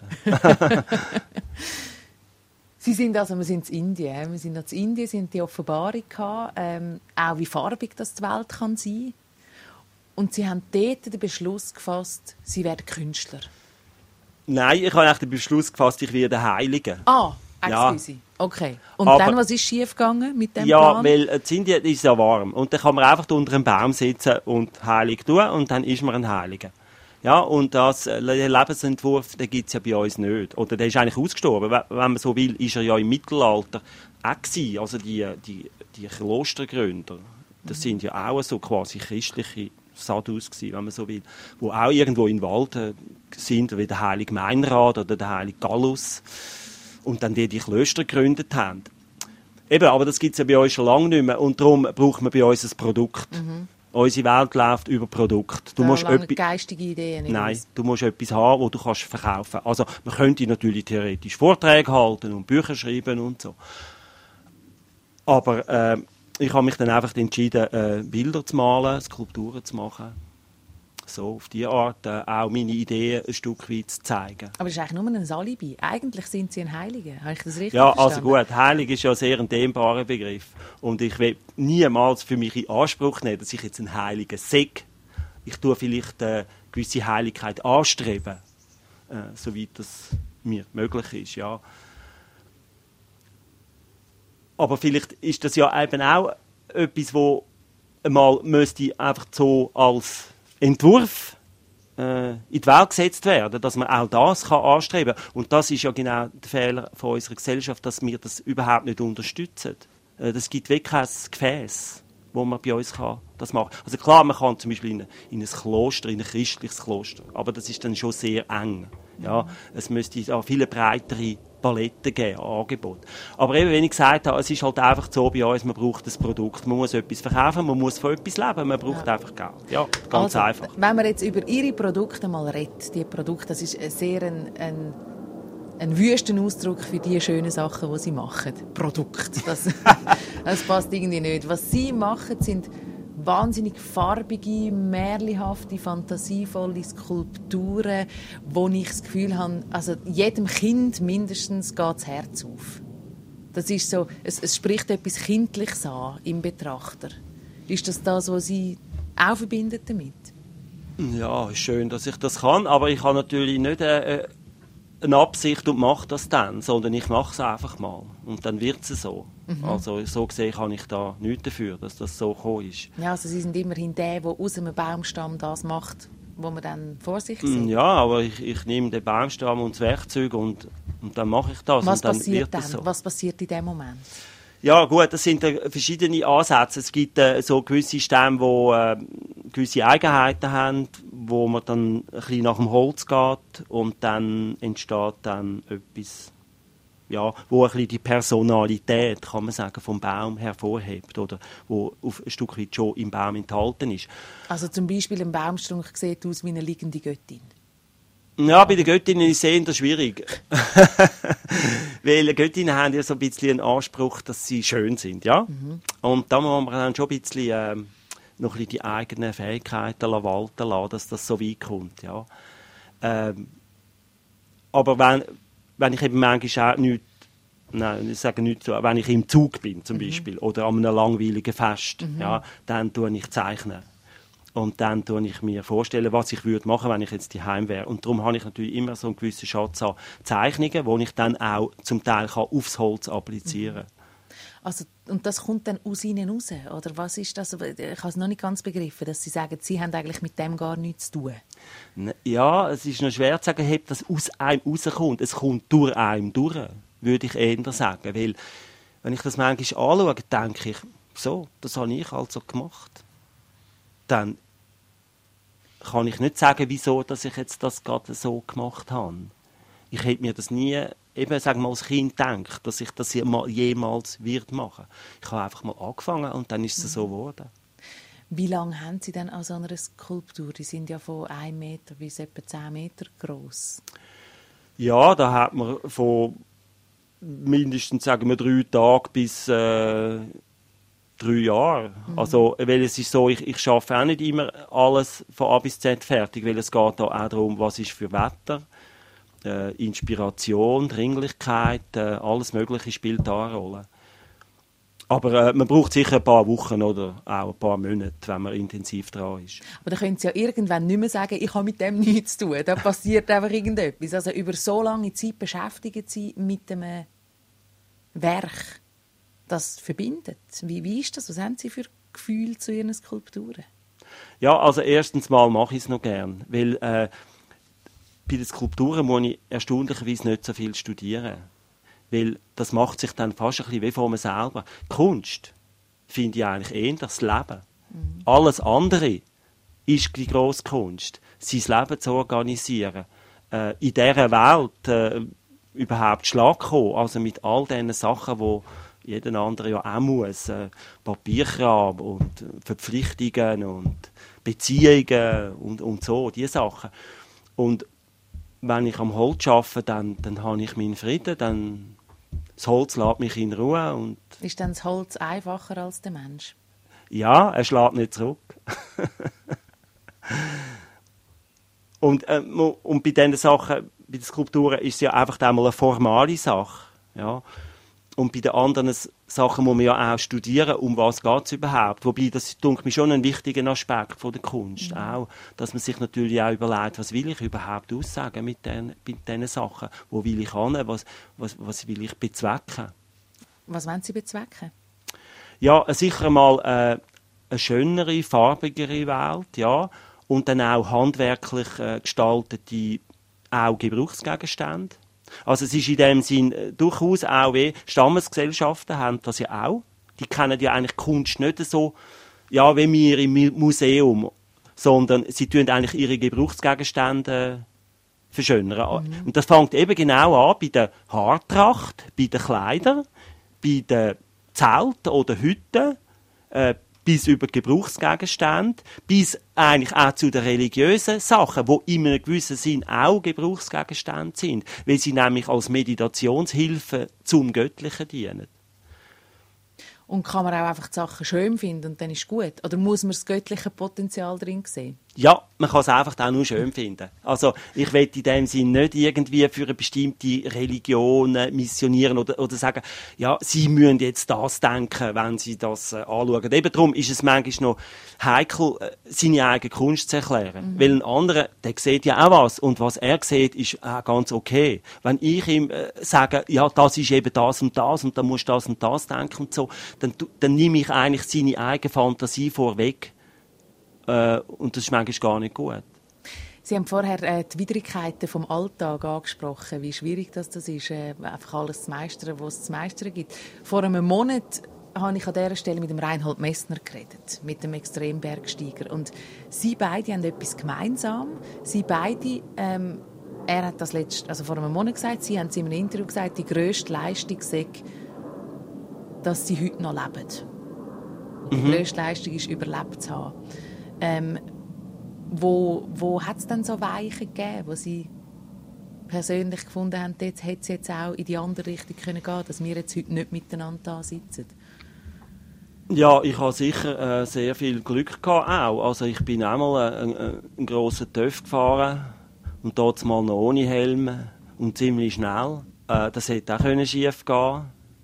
Sie sind also, wir sind in Indien. Wir sind noch in Indien, sind die Offenbarung gehabt, ähm, auch wie farbig das die Welt kann sein. Und Sie haben dort den Beschluss gefasst, Sie werden Künstler. Nein, ich habe den Beschluss gefasst, ich werde Heilige. Ah, excuse. Ja. Okay. Und aber, dann, was ist schiefgegangen mit dem ja, Plan? Ja, weil in Indien ist ja warm. Und dann kann man einfach unter einem Baum sitzen und heilig tun und dann ist man ein Heiliger. Ja, und das äh, Lebensentwurf, den gibt es ja bei uns nicht. Oder der ist eigentlich ausgestorben. Wenn man so will, ist er ja im Mittelalter auch gewesen. Also die, die, die Klostergründer, das sind ja auch so quasi christliche Sadhus gewesen, wenn man so will, die auch irgendwo im Wald äh, sind, wie der heilige Meinrad oder der heilige Gallus. Und dann die die Klöster gegründet haben. Eben, aber das gibt es ja bei uns schon lange nicht mehr. Und darum braucht man bei uns ein Produkt. Mhm. Unsere Welt läuft über Produkte. Du ja, musst lange geistige Ideen. Nicht Nein, du musst etwas haben, das du kannst verkaufen kannst. Also man könnte natürlich theoretisch Vorträge halten und Bücher schreiben und so. Aber äh, ich habe mich dann einfach entschieden, äh, Bilder zu malen, Skulpturen zu machen. So auf diese Art äh, auch meine Ideen ein Stück weit zu zeigen. Aber das ist eigentlich nur ein Alibi. Eigentlich sind Sie ein Heiliger. Habe ich das richtig Ja, verstanden? also gut, heilig ist ja sehr ein dehnbarer Begriff. Und ich will niemals für mich in Anspruch nehmen, dass ich jetzt ein Heiliger sei. Ich tue vielleicht eine gewisse Heiligkeit anstreben, äh, soweit das mir möglich ist, ja. Aber vielleicht ist das ja eben auch etwas, wo einmal müsste einfach so als Entwurf äh, in die Welt gesetzt werden, dass man auch das kann anstreben kann. Und das ist ja genau der Fehler von unserer Gesellschaft, dass wir das überhaupt nicht unterstützen. Äh, das gibt wirklich kein Gefäß, wo man bei uns kann das machen kann. Also klar, man kann zum Beispiel in, in ein Kloster, in ein christliches Kloster, aber das ist dann schon sehr eng. Ja, mhm. Es müsste da viele breitere Paletten geben, Angebot. Aber eben, wie ich gesagt habe, es ist halt einfach so bei uns, man braucht ein Produkt, man muss etwas verkaufen, man muss von etwas leben, man braucht ja. einfach Geld. Ja, ganz also, einfach. Wenn man jetzt über Ihre Produkte mal redet, die Produkte, das ist sehr ein, ein, ein wüsten Ausdruck für die schönen Sachen, die Sie machen. Produkt, das, das passt irgendwie nicht. Was Sie machen, sind wahnsinnig farbige, märchenhafte, fantasievolle Skulpturen, wo ich das Gefühl habe, also jedem Kind mindestens geht das Herz auf. Das ist so, es, es spricht etwas Kindliches an im Betrachter. Ist das das, was Sie auch verbindet damit? Ja, ist schön, dass ich das kann, aber ich habe natürlich nicht äh, eine Absicht und mache das dann, sondern ich mache es einfach mal und dann wird es so. Mhm. Also so gesehen kann ich da nichts dafür, dass das so gekommen ist. Ja, also Sie sind immerhin der, der aus einem Baumstamm das macht, was man dann vor sich sieht. Ja, aber ich, ich nehme den Baumstamm und das Werkzeug und, und dann mache ich das. Was und dann passiert wird dann? das so. Was passiert in dem Moment? Ja gut, das sind äh, verschiedene Ansätze. Es gibt äh, so gewisse Stämme, die äh, gewisse Eigenheiten haben, wo man dann ein bisschen nach dem Holz geht und dann entsteht dann etwas, ja, wo ein bisschen die Personalität, kann man sagen, vom Baum hervorhebt oder wo auf ein Stück weit schon im Baum enthalten ist. Also zum Beispiel ein Baumstrunk sieht aus wie eine liegende Göttin. Ja, bei den Göttinnen ist es eher schwierig. Weil Göttinnen haben ja so ein bisschen einen Anspruch, dass sie schön sind, ja? Mhm. Und da muss man dann schon ein bisschen, äh, noch ein bisschen die eigenen Fähigkeiten walten lassen, dass das so weit kommt, ja. Ähm, aber wenn, wenn ich eben manchmal auch nicht, nein, ich sage nicht so, wenn ich im Zug bin zum Beispiel, mhm. oder an einem langweiligen Fest, mhm. ja, dann tue ich zeichnen. Und dann tue ich mir vorstellen, was ich würde machen, wenn ich jetzt daheim wäre. Und darum habe ich natürlich immer so einen gewissen Schatz an Zeichnungen, die ich dann auch zum Teil kann aufs Holz applizieren kann. Also, und das kommt dann aus Ihnen raus? Oder was ist das? Ich habe es noch nicht ganz begriffen, dass Sie sagen, Sie haben eigentlich mit dem gar nichts zu tun. Ja, es ist noch schwer zu sagen, ob das aus einem rauskommt. Es kommt durch einen durch, würde ich eher sagen. Weil, wenn ich das manchmal anschaue, denke ich, so, das habe ich also gemacht. Dann kann ich nicht sagen, wieso dass ich jetzt das gerade so gemacht habe. Ich hätte mir das nie, eben sagen wir mal als Kind gedacht, dass ich das jemals wird machen. Ich habe einfach mal angefangen und dann ist es mhm. so geworden. Wie lange haben Sie denn an so einer Skulptur? Die sind ja von einem Meter bis etwa zehn Meter groß. Ja, da hat man von mindestens sagen wir drei Tage bis äh, drei Jahre. Mhm. Also, weil es ist so, ich, ich schaffe auch nicht immer alles von A bis Z fertig, weil es geht da auch darum, was ist für Wetter, äh, Inspiration, Dringlichkeit, äh, alles Mögliche spielt da eine Rolle. Aber äh, man braucht sicher ein paar Wochen oder auch ein paar Monate, wenn man intensiv dran ist. Aber dann können Sie ja irgendwann nicht mehr sagen, ich habe mit dem nichts zu tun. Da passiert einfach irgendetwas. Also über so lange Zeit beschäftigen Sie mit einem Werk, das verbindet. Wie, wie ist das? Was haben Sie für Gefühle zu Ihren Skulpturen? Ja, also erstens mal mache ich es noch gern, weil äh, bei den Skulpturen muss ich erstaunlicherweise nicht so viel studieren. Weil das macht sich dann fast ein bisschen wie von mir selber. Kunst finde ich eigentlich eher das Leben. Mhm. Alles andere ist die grosse Kunst. Sein Leben zu organisieren. Äh, in dieser Welt äh, überhaupt Schlag kommen. Also mit all diesen Sachen, die jeder andere ja auch muss. Äh, Papierkram und Verpflichtungen und Beziehungen und, und so, diese Sachen. Und wenn ich am Holz arbeite, dann, dann habe ich meinen Frieden, dann das Holz lässt mich in Ruhe. Und ist dann das Holz einfacher als der Mensch? ja, er schlägt nicht zurück. und, äh, und bei diesen Sachen, bei den Skulpturen, ist es ja einfach einmal eine formale Sache. Ja. Und bei den anderen Sachen muss man ja auch studieren, um was geht es überhaupt. Wobei, das denke ich schon ein wichtiger Aspekt von der Kunst. Mhm. Auch, dass man sich natürlich auch überlegt, was will ich überhaupt aussagen mit diesen, mit diesen Sachen. Wo will ich hin? Was, was, was will ich bezwecken? Was wollen Sie bezwecken? Ja, sicher mal äh, eine schönere, farbigere Welt, ja. Und dann auch handwerklich äh, gestaltete auch Gebrauchsgegenstände. Also es ist in dem Sinn äh, durchaus auch wie Stammesgesellschaften haben das ja auch. Die kennen ja eigentlich Kunst nicht so, ja, wie wir im Museum, sondern sie tun eigentlich ihre Gebrauchsgegenstände verschönern. Mhm. Und das fängt eben genau an bei der Haartracht, bei den Kleidern, bei den Zelten oder Hütten, äh, bis über Gebrauchsgegenstände, bis eigentlich auch zu den religiösen Sachen, die in einem gewissen Sinn auch Gebrauchsgegenstände sind, weil sie nämlich als Meditationshilfe zum Göttlichen dienen. Und kann man auch einfach die Sachen schön finden und dann ist es gut? Oder muss man das göttliche Potenzial drin sehen? Ja, man kann es einfach auch nur schön finden. Also ich will in dem Sinn nicht irgendwie für eine bestimmte Religion missionieren oder, oder sagen, ja, sie müssen jetzt das denken, wenn sie das äh, anschauen. Eben darum ist es manchmal noch heikel, äh, seine eigene Kunst zu erklären. Mhm. Weil ein anderer, der sieht ja auch was und was er sieht, ist äh, ganz okay. Wenn ich ihm äh, sage, ja, das ist eben das und das und dann musst du das und das denken und so, dann, dann nehme ich eigentlich seine eigene Fantasie vorweg. Äh, und das ist manchmal gar nicht gut. Sie haben vorher äh, die Widrigkeiten vom Alltag angesprochen, wie schwierig das, das ist, äh, einfach alles zu meistern, was es zu meistern gibt. Vor einem Monat habe ich an dieser Stelle mit dem Reinhold Messner geredet, mit dem Extrembergsteiger. Und Sie beide haben etwas gemeinsam. Sie beide, ähm, er hat das letzt, also vor einem Monat gesagt, Sie haben es in einem Interview gesagt, die grösste Leistung sei, dass Sie heute noch leben. Die mhm. grösste Leistung ist, überlebt zu haben. Ähm, wo wo hat es denn so Weichen gegeben, wo Sie persönlich gefunden haben, jetzt hätte es jetzt auch in die andere Richtung können gehen, dass wir jetzt heute nicht miteinander da sitzen? Ja, ich habe sicher äh, sehr viel Glück gehabt auch. Also ich bin einmal äh, einen, einen grossen Töff gefahren und dort mal noch ohne Helm und ziemlich schnell. Äh, das hätte auch können schief gehen.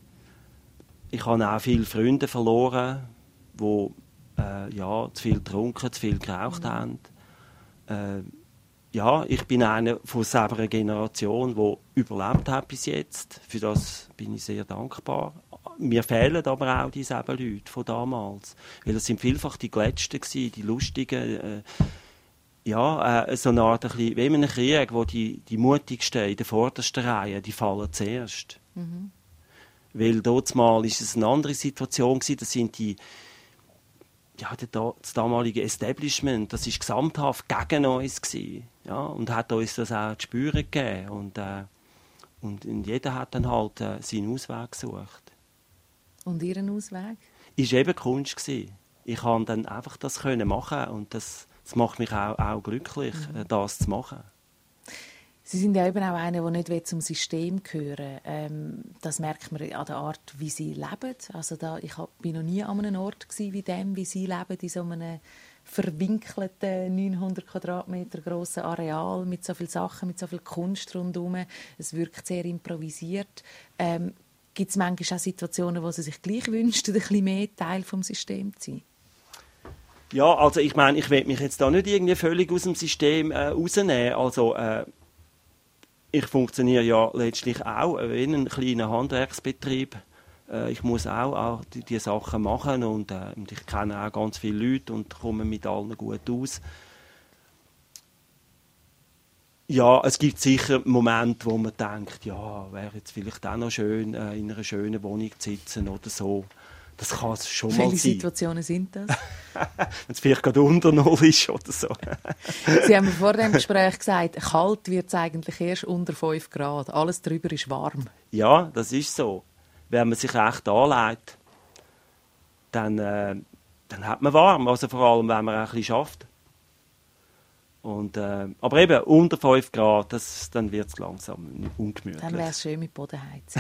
Ich habe auch viele Freunde verloren, die Äh, ja, zu viel getrunken, zu viel geraucht mhm. haben. Äh, ja, ich bin einer von einer Generation, die überlebt hat bis jetzt. Für das bin ich sehr dankbar. Mir fehlen aber auch diese Leute von damals. Weil es sind vielfach die Geletzten gewesen, die Lustigen. Äh, ja, äh, so eine Art, ein bisschen, wie in einem Krieg, wo die, die Mutigsten in der vordersten Reihe, die fallen zuerst. Mhm. Weil dort mal ist es eine andere Situation gewesen. Das sind die Ja, das damalige Establishment, das war gesamthaft gegen uns gewesen, ja, und hat uns das auch zu spüren gegeben. Und, äh, und, und jeder hat dann halt äh, seinen Ausweg gesucht. Und Ihren Ausweg? Es war eben Kunst gewesen. Ich konnte dann einfach das können machen und das, das macht mich auch, auch glücklich, mhm. das zu machen. Sie sind ja eben auch einer, der nicht zum System gehören will. Ähm, das merkt man an der Art, wie Sie leben. Also da, ich war noch nie an einem Ort wie dem, wie Sie leben, in so einem verwinkelten, neunhundert Quadratmeter grossen Areal mit so vielen Sachen, mit so viel Kunst rundherum. Es wirkt sehr improvisiert. Ähm, Gibt es manchmal auch Situationen, wo Sie sich gleich wünschen, ein bisschen mehr Teil des Systems zu sein? Ja, also ich meine, ich will mich jetzt da nicht irgendwie völlig aus dem System äh, rausnehmen. Also, äh, ich funktioniere ja letztlich auch wie ein kleiner Handwerksbetrieb. Äh, ich muss auch, auch die, die Sachen machen und, äh, und ich kenne auch ganz viele Leute und komme mit allen gut aus. Ja, es gibt sicher Momente, wo man denkt, ja, wäre jetzt vielleicht auch noch schön, äh, in einer schönen Wohnung zu sitzen oder so. Das kann es schon mal sein. Welche Situationen sind das? Wenn es vielleicht gerade unter Null ist oder so. Sie haben mir vor dem Gespräch gesagt, kalt wird es eigentlich erst unter fünf Grad. Alles darüber ist warm. Ja, das ist so. Wenn man sich recht anlegt, dann, äh, dann hat man warm. Also vor allem, wenn man ein bisschen schafft. Und, äh, aber eben unter fünf Grad, das, dann wird es langsam ungemütlich. Dann wäre es schön mit Bodenheizung.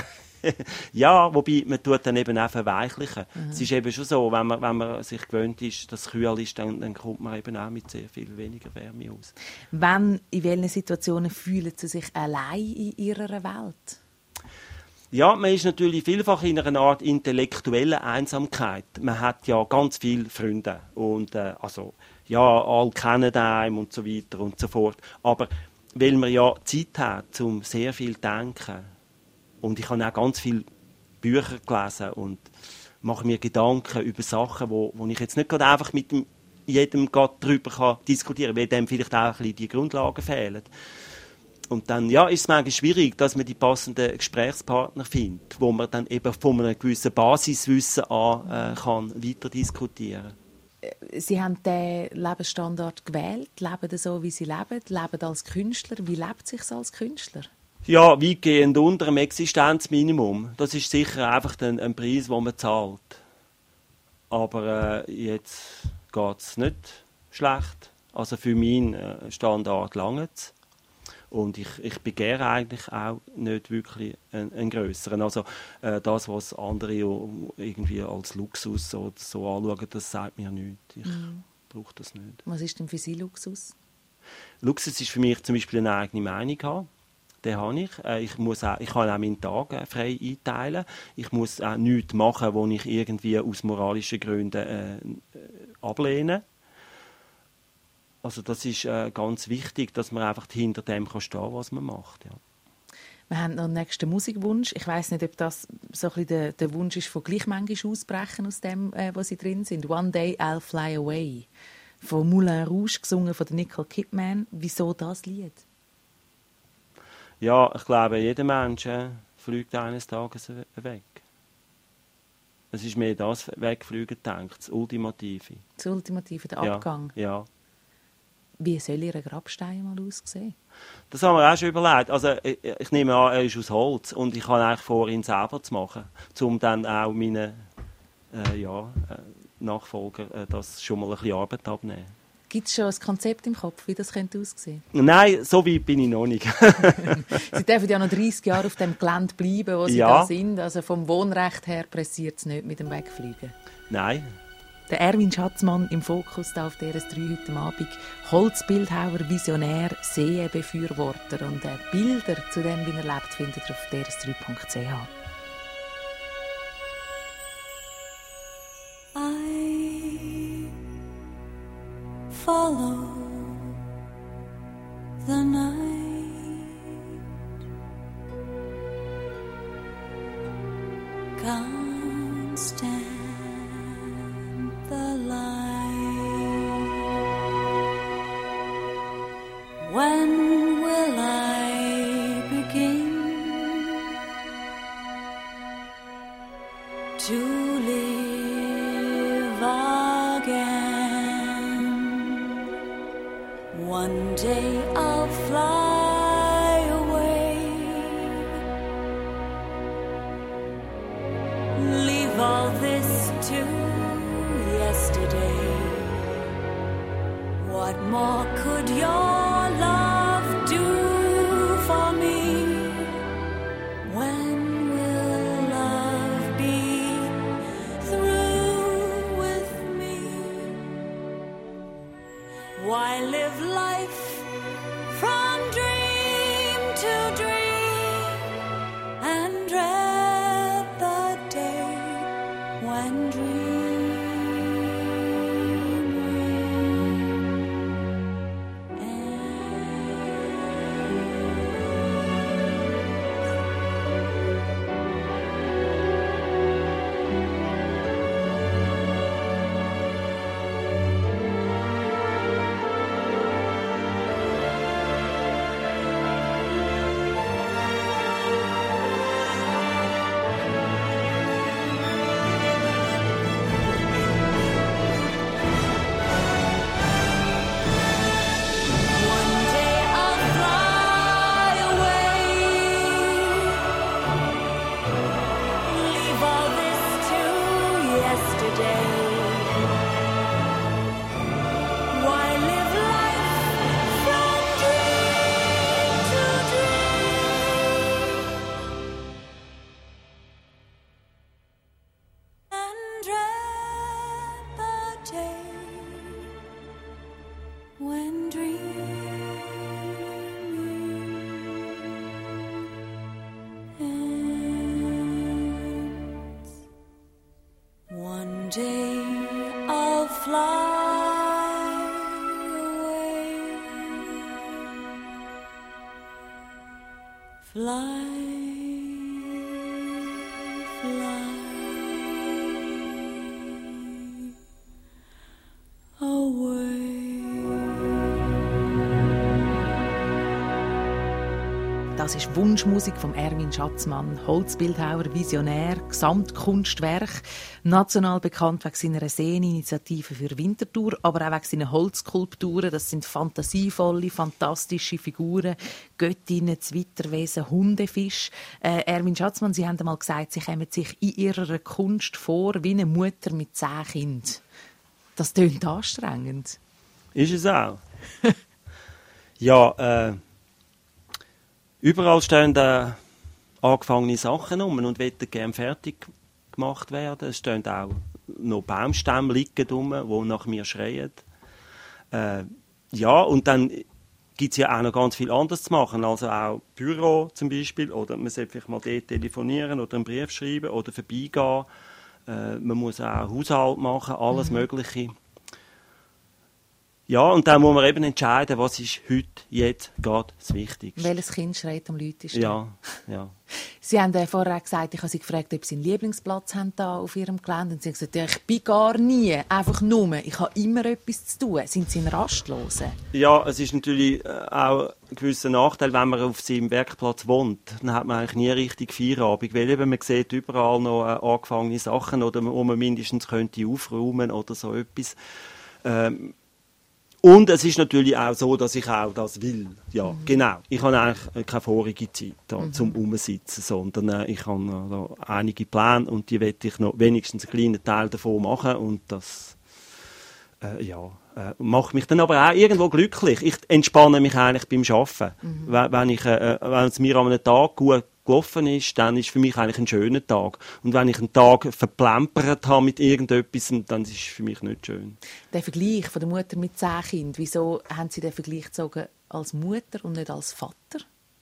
Ja, wobei man tut dann eben auch verweichlichen. Mhm. Es ist eben schon so, wenn man, wenn man sich gewöhnt ist, dass es kühl ist, dann, dann kommt man eben auch mit sehr viel weniger Wärme aus. Wann, in welchen Situationen fühlen Sie sich allein in Ihrer Welt? Ja, man ist natürlich vielfach in einer Art intellektueller Einsamkeit. Man hat ja ganz viele Freunde und äh, also, ja, alle kennen einen und so weiter und so fort. Aber weil man ja Zeit hat, um sehr viel zu denken, und ich habe auch ganz viele Bücher gelesen und mache mir Gedanken über Sachen, wo, wo ich jetzt nicht gerade einfach mit dem, jedem darüber kann diskutieren kann, weil dem vielleicht auch ein bisschen die Grundlagen fehlen. Und dann ja, ist es manchmal schwierig, dass man die passenden Gesprächspartner findet, wo man dann eben von einem gewissen Basiswissen an äh, kann weiter diskutieren. Sie haben den Lebensstandard gewählt, leben so, wie Sie leben, leben als Künstler. Wie lebt es sich als Künstler? Ja, weitgehend unter dem Existenzminimum. Das ist sicher einfach ein, ein Preis, den man zahlt. Aber äh, jetzt geht es nicht schlecht. Also für meinen äh, Standard lange es. Und ich, ich begehre eigentlich auch nicht wirklich einen, einen grösseren. Also äh, das, was andere irgendwie als Luxus oder so anschauen, das sagt mir nichts. Ich mm. brauche das nicht. Was ist denn für Sie Luxus? Luxus ist für mich zum Beispiel eine eigene Meinung haben. Den habe ich. Äh, ich, muss auch, ich kann auch meinen Tag äh, frei einteilen. Ich muss auch nichts machen, was ich irgendwie aus moralischen Gründen äh, ablehne. Also das ist äh, ganz wichtig, dass man einfach hinter dem kann stehen, was man macht. Ja. Wir haben noch einen nächsten Musikwunsch. Ich weiss nicht, ob das so ein bisschen der, der Wunsch ist, von gleich manchmal ausbrechen aus dem, äh, wo Sie drin sind. «One Day I'll Fly Away» von Moulin Rouge, gesungen von Nicole Kidman. Wieso das Lied? Ja, ich glaube, jeder Mensch äh, fliegt eines Tages weg. Es ist mehr das Wegfliegen gedacht, das Ultimative. Das Ultimative, der Abgang? Ja, ja. Wie soll Ihr Grabstein mal aussehen? Das haben wir auch schon überlegt. Also, ich, ich nehme an, er ist aus Holz und ich habe eigentlich vor, ihn selber zu machen, um dann auch meinen äh, ja, äh, Nachfolger äh, das schon mal ein bisschen Arbeit abnehmen. Gibt es schon ein Konzept im Kopf, wie das könnte aussehen? Nein, so weit bin ich noch nicht. Sie dürfen ja noch dreißig Jahre auf dem Gelände bleiben, wo Sie ja. da sind. Also vom Wohnrecht her pressiert es nicht mit dem Wegfliegen. Nein. Der Erwin Schatzmann im Fokus da auf D R S drei heute Abend. Holzbildhauer, Visionär, Seenbefürworter. Und äh, Bilder zu dem, wie er lebt, findet ihr auf d r s drei punkt c h. I follow the night, can't stand the light. When will I begin to live again? One day I'll fly away, leave all this to yesterday. What more could your love do for me? When will love be through with me? Why live life from dream to dream and dread the day when dreams fly away. Fly, fly away. Das ist Wunschmusik von Erwin Schatzmann, Holzbildhauer, Visionär, Gesamtkunstwerk, national bekannt wegen seiner Seeninitiative für Winterthur, aber auch wegen seiner Holzskulpturen. Das sind fantasievolle, fantastische Figuren, Göttinnen, Zwitterwesen, Hundefisch. Äh, Erwin Schatzmann, Sie haben einmal gesagt, Sie kommen sich in Ihrer Kunst vor wie eine Mutter mit zehn Kindern. Das tönt anstrengend. Ist es auch. Ja, äh... Überall stehen äh, angefangene Sachen rum und wollen gerne fertig gemacht werden. Es stehen auch noch Baumstämme liegen rum, die nach mir schreien. Äh, ja, und dann gibt es ja auch noch ganz viel anderes zu machen. Also auch Büro zum Beispiel. Oder man sollte vielleicht mal dort telefonieren oder einen Brief schreiben oder vorbeigehen. Äh, man muss auch Haushalt machen, alles mhm. Mögliche. Ja, und dann muss man eben entscheiden, was ist heute, jetzt, gerade das Wichtigste. Welches Kind schreit am lautesten? Ja, ja. Sie haben äh, vorher gesagt, ich habe Sie gefragt, ob Sie einen Lieblingsplatz haben da auf Ihrem Gelände. Und Sie haben gesagt, ja, ich bin gar nie, einfach nur, ich habe immer etwas zu tun. Sind Sie ein Rastloser? Ja, es ist natürlich auch ein gewisser Nachteil, wenn man auf seinem Werkplatz wohnt. Dann hat man eigentlich nie richtig Feierabend, weil eben man sieht überall noch äh, angefangene Sachen, oder wo man mindestens könnte aufräumen oder so etwas. Ähm, Und es ist natürlich auch so, dass ich auch das will. Ja, mhm. genau. Ich habe eigentlich keine vorige Zeit da, mhm. zum Umsitzen, sondern äh, ich habe äh, da einige Pläne und die werde ich noch wenigstens einen kleinen Teil davon machen und das äh, ja, äh, macht mich dann aber auch irgendwo glücklich. Ich entspanne mich eigentlich beim Arbeiten. Mhm. Wenn, wenn, ich, äh, wenn es mir an einem Tag gut gelaufen ist, dann ist für mich eigentlich ein schöner Tag. Und wenn ich einen Tag verplempert habe mit irgendetwas, dann ist es für mich nicht schön. Der Vergleich von der Mutter mit zehn Kindern, wieso haben Sie den Vergleich gezogen als Mutter und nicht als Vater?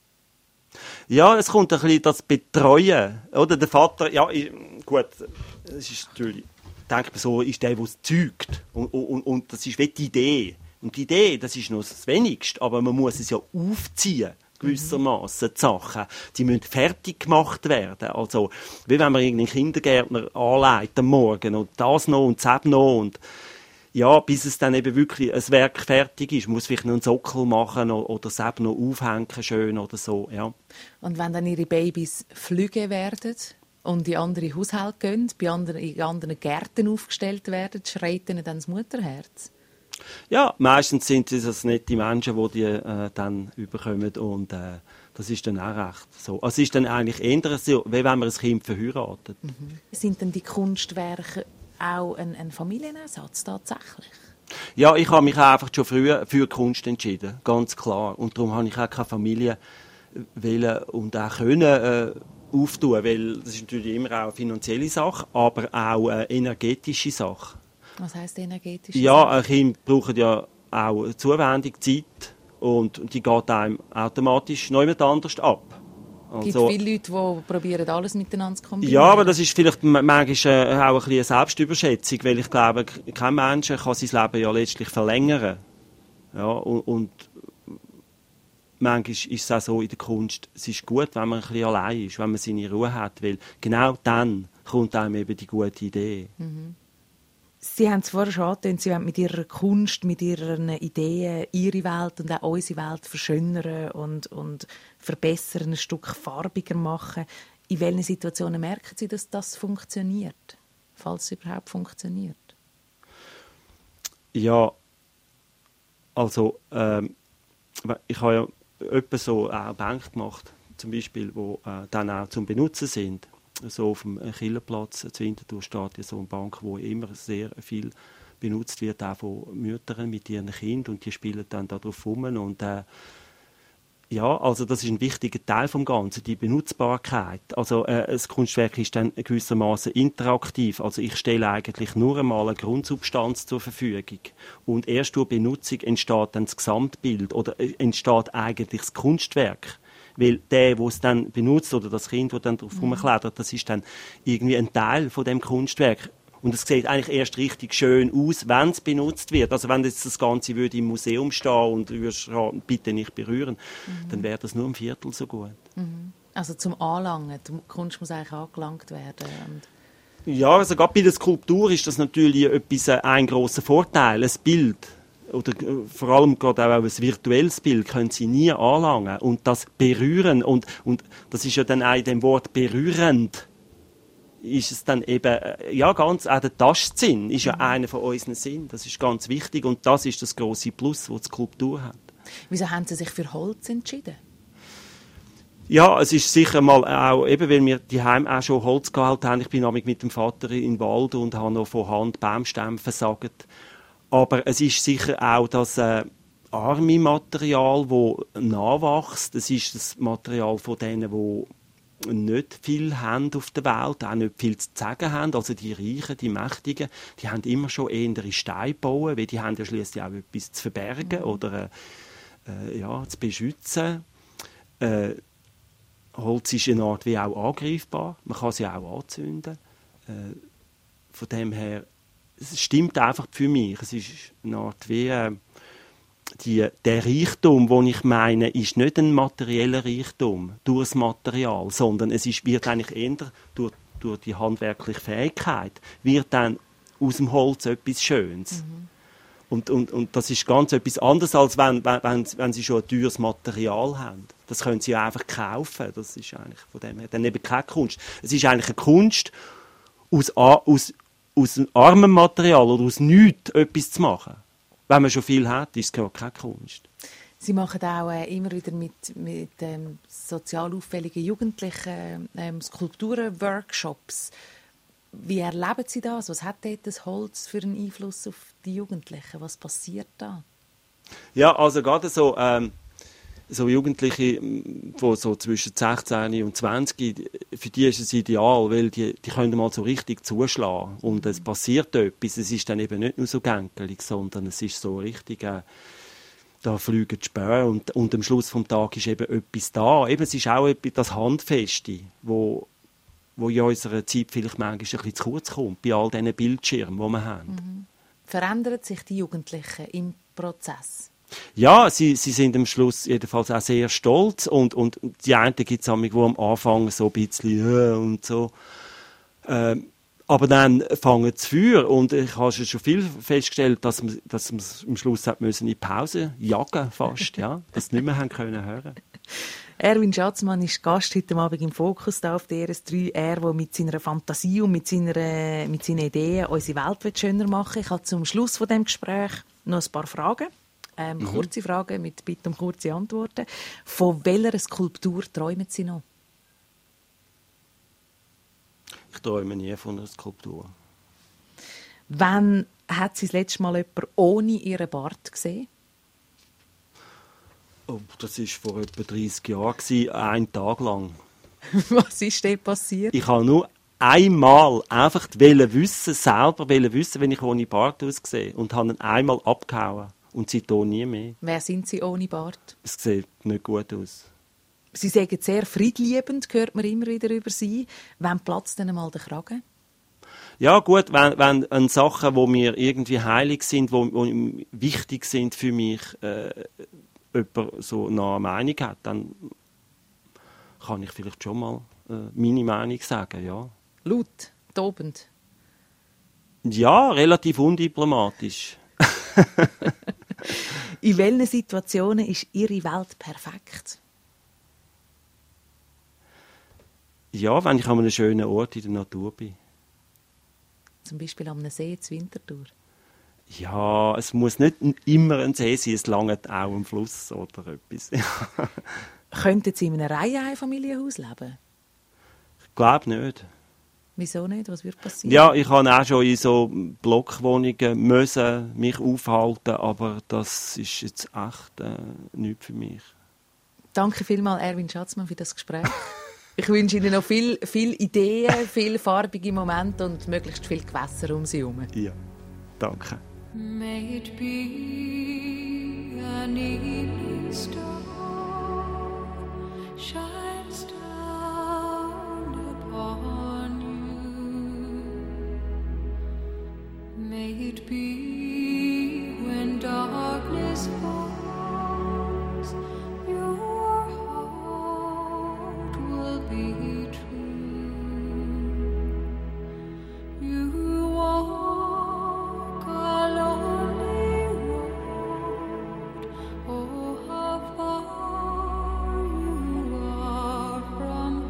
Ja, es kommt ein bisschen das Betreuen. Oder? Der Vater, ja, gut, es ist natürlich, denkt man so, ist der, der es zeugt. Und, und, und das ist wie die Idee. Und die Idee, das ist noch das Wenigste, aber man muss es ja aufziehen. Gewissermaßen die Sachen. Die müssen fertig gemacht werden. Also, wie wenn man irgendeinen Kindergärtner anlegt am Morgen und das noch und das noch und ja, bis es dann eben wirklich ein Werk fertig ist, muss vielleicht noch einen Sockel machen oder das eben noch aufhängen schön oder so, ja. Und wenn dann Ihre Babys Flüge werden und in andere Haushalte gehen, bei anderen, in anderen Gärten aufgestellt werden, schreit ihnen dann das Mutterherz? Ja, meistens sind es das nette Menschen, die die äh, dann überkommen und äh, das ist dann auch recht so. Also es ist dann eigentlich eher so, wie wenn man ein Kind verheiratet. Mhm. Sind denn die Kunstwerke auch ein, ein Familienersatz tatsächlich? Ja, ich habe mich auch einfach schon früh für Kunst entschieden, ganz klar. Und darum habe ich auch keine Familie wollen und auch können äh, auftun, weil das ist natürlich immer auch eine finanzielle Sache, aber auch eine energetische Sache. Was heisst energetisch? Ja, ein Kind braucht ja auch Zuwendung, Zeit und die geht einem automatisch noch jemand anders ab. Es gibt viele Leute, die probieren, alles miteinander zu kombinieren. Ja, aber das ist vielleicht manchmal auch ein bisschen eine Selbstüberschätzung, weil ich glaube, kein Mensch kann sein Leben ja letztlich verlängern. Ja, und, und manchmal ist es auch so in der Kunst, es ist gut, wenn man ein bisschen allein ist, wenn man seine Ruhe hat, weil genau dann kommt einem eben die gute Idee. Mhm. Sie haben es vorher schon angetönt, Sie wollen mit Ihrer Kunst, mit Ihren Ideen Ihre Welt und auch unsere Welt verschönern und, und verbessern, ein Stück farbiger machen. In welchen Situationen merken Sie, dass das funktioniert? Falls es überhaupt funktioniert? Ja, also ähm, ich habe ja etwa so auch Bänke gemacht, zum Beispiel, die äh, dann auch zum Benutzen sind. So auf dem Killerplatz zu Winterthur steht ja so eine Bank, wo immer sehr viel benutzt wird, auch von Müttern mit ihren Kindern, und die spielen dann da drauf rum. Und äh, ja, also das ist ein wichtiger Teil vom Ganzen, die Benutzbarkeit. Also äh, das Kunstwerk ist dann gewissermaßen interaktiv. Also ich stelle eigentlich nur einmal eine Grundsubstanz zur Verfügung. Und erst durch Benutzung entsteht dann das Gesamtbild oder äh, entsteht eigentlich das Kunstwerk. Weil der, der es dann benutzt, oder das Kind, das dann drauf herumklettert, das ist dann irgendwie ein Teil von dem Kunstwerk. Und es sieht eigentlich erst richtig schön aus, wenn es benutzt wird. Also wenn jetzt das Ganze würde im Museum stehen und würdest schreiben, bitte nicht berühren, mhm. dann wäre das nur ein Viertel so gut. Mhm. Also zum Anlangen, die Kunst muss eigentlich angelangt werden. Und ja, also gerade bei der Skulptur ist das natürlich etwas, äh, ein grosser Vorteil. Ein Bild, oder äh, vor allem gerade auch ein virtuelles Bild, können Sie nie anlangen. Und das berühren, und, und das ist ja dann auch in dem Wort berührend, ist es dann eben, äh, ja ganz, auch der Tastsinn ist ja mhm. einer von unseren Sinnen. Das ist ganz wichtig und das ist das grosse Plus, das die Skulptur hat. Wieso haben Sie sich für Holz entschieden? Ja, es ist sicher mal auch, eben weil wir daheim auch schon Holz gehalten haben. Ich bin nämlich mit dem Vater in den Wald und habe noch von Hand Baumstämme versagt. Aber es ist sicher auch das äh, arme Material, das nachwächst. Es ist das Material von denen, die nicht viel haben auf der Welt, auch nicht viel zu sagen haben. Also die Reichen, die Mächtigen, die haben immer schon eher Steine gebaut, weil die haben ja schliesslich auch etwas zu verbergen mhm. oder äh, ja, zu beschützen. Äh, Holz ist eine Art wie auch angreifbar. Man kann sie auch anzünden. Äh, von dem her, es stimmt einfach für mich. Es ist eine Art wie äh, die, der Reichtum, den ich meine, ist nicht ein materieller Reichtum durch das Material, sondern es ist, wird eigentlich eher durch, durch die handwerkliche Fähigkeit, wird dann aus dem Holz etwas Schönes. Mhm. Und, und, und das ist ganz etwas anderes, als wenn, wenn, wenn sie schon ein teures Material haben. Das können sie ja einfach kaufen. Das ist eigentlich von dem her dann eben keine Kunst. Es ist eigentlich eine Kunst, aus, aus, aus armem Material oder aus nichts etwas zu machen. Wenn man schon viel hat, ist es gar keine Kunst. Sie machen auch äh, immer wieder mit, mit ähm, sozial auffälligen Jugendlichen ähm, Skulpturen-Workshops. Wie erleben Sie das? Was hat dort das Holz für einen Einfluss auf die Jugendlichen? Was passiert da? Ja, also gerade so, ähm, so Jugendliche, die so zwischen sechzehn und zwanzig, für die ist es ideal, weil die, die können mal so richtig zuschlagen und es passiert etwas. Es ist dann eben nicht nur so gänkelig, sondern es ist so richtig, äh, da fliegen die Spähe und, und am Schluss des Tages ist eben etwas da. Eben, es ist auch etwas, das Handfeste, wo wo in unserer Zeit vielleicht manchmal ein bisschen zu kurz kommt, bei all diesen Bildschirmen, die wir haben. Mhm. Verändern sich die Jugendlichen im Prozess? Ja, sie, sie sind am Schluss jedenfalls auch sehr stolz und, und die einen gibt es die am Anfang so ein bisschen äh, und so. Ähm, aber dann fangen sie Feuer und ich habe schon viel festgestellt, dass wir, dass wir am Schluss hat müssen in die Pause jagen fast, ja, dass sie nicht mehr haben können hören. Erwin Schatzmann ist Gast heute Abend im Fokus da auf D R S drei. Er, der mit seiner Fantasie und mit, seiner, mit seinen Ideen unsere Welt schöner machen will. Ich habe zum Schluss von dem Gespräch noch ein paar Fragen. Ähm, mhm. Kurze Fragen mit Bitte um kurze Antworten. Von welcher Skulptur träumen Sie noch? Ich träume nie von einer Skulptur. Wann hat Sie das letzte Mal jemand ohne Ihren Bart gesehen? Oh, das war vor etwa dreissig Jahren, einen Tag lang. Was ist denn passiert? Ich wollte nur einmal einfach wissen, selber wissen, wenn ich ohne Bart aussehe. Und habe ihn einmal abgehauen. Und seitdem nie mehr. Wer sind Sie ohne Bart? Es sieht nicht gut aus. Sie sagen sehr friedliebend, hört man immer wieder über Sie. Wann platzt denn einmal der Kragen? Ja gut, wenn, wenn, wenn Sachen, die mir irgendwie heilig sind, die wichtig sind für mich, äh, jemand so eine Meinung hat, dann kann ich vielleicht schon mal äh, meine Meinung sagen, ja. Laut, tobend? Ja, relativ undiplomatisch. In welchen Situationen ist Ihre Welt perfekt? Ja, wenn ich an einem schönen Ort in der Natur bin. Zum Beispiel am See zu Winterthur? Ja, es muss nicht immer ein See sein, es langt auch ein Fluss oder etwas. Könnten Sie in einem Reihenfamilienhaus leben? Ich glaube nicht. Wieso nicht? Was würde passieren? Ja, ich habe auch schon in so Blockwohnungen müssen mich aufhalten, aber das ist jetzt echt äh, nichts für mich. Danke vielmals, Erwin Schatzmann, für das Gespräch. Ich wünsche Ihnen noch viel, viel Ideen, viele farbige Momente und möglichst viel Gewässer um Sie herum. Ja, danke. May it be an evening star shines down upon you. it be when darkness falls, your heart will be true. You walk a lonely road, oh how far you are from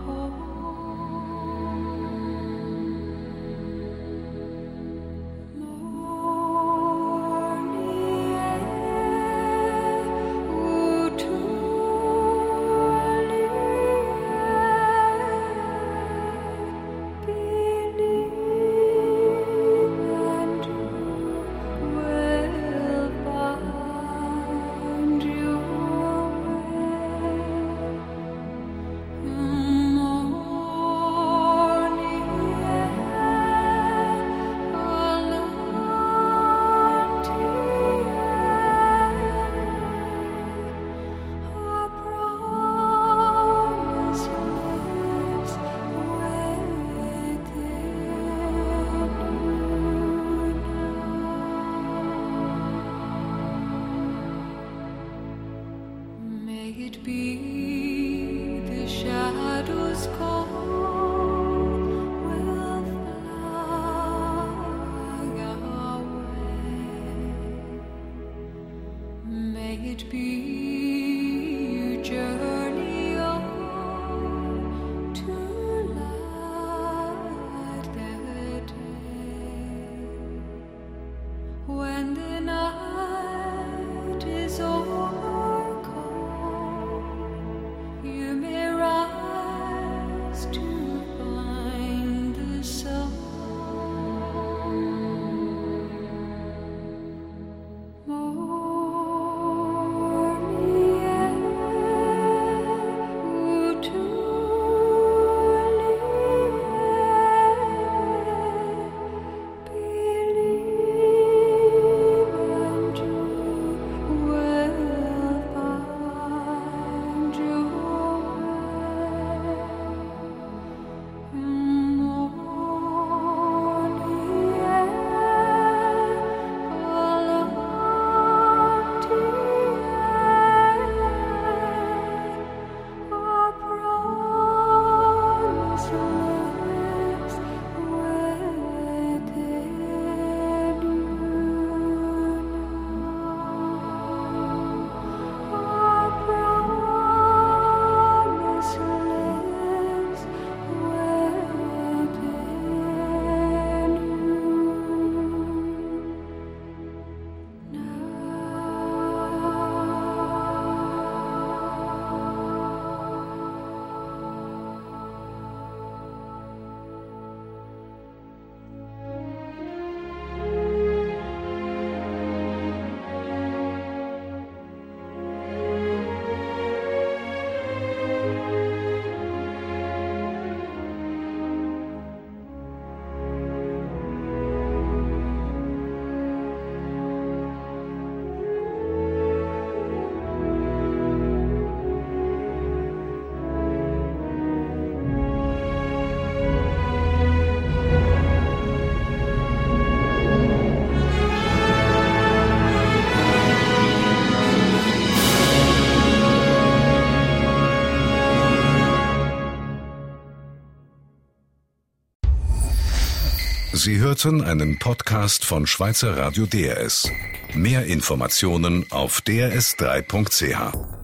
Sie hörten einen Podcast von Schweizer Radio D R S. Mehr Informationen auf d r s drei punkt c h.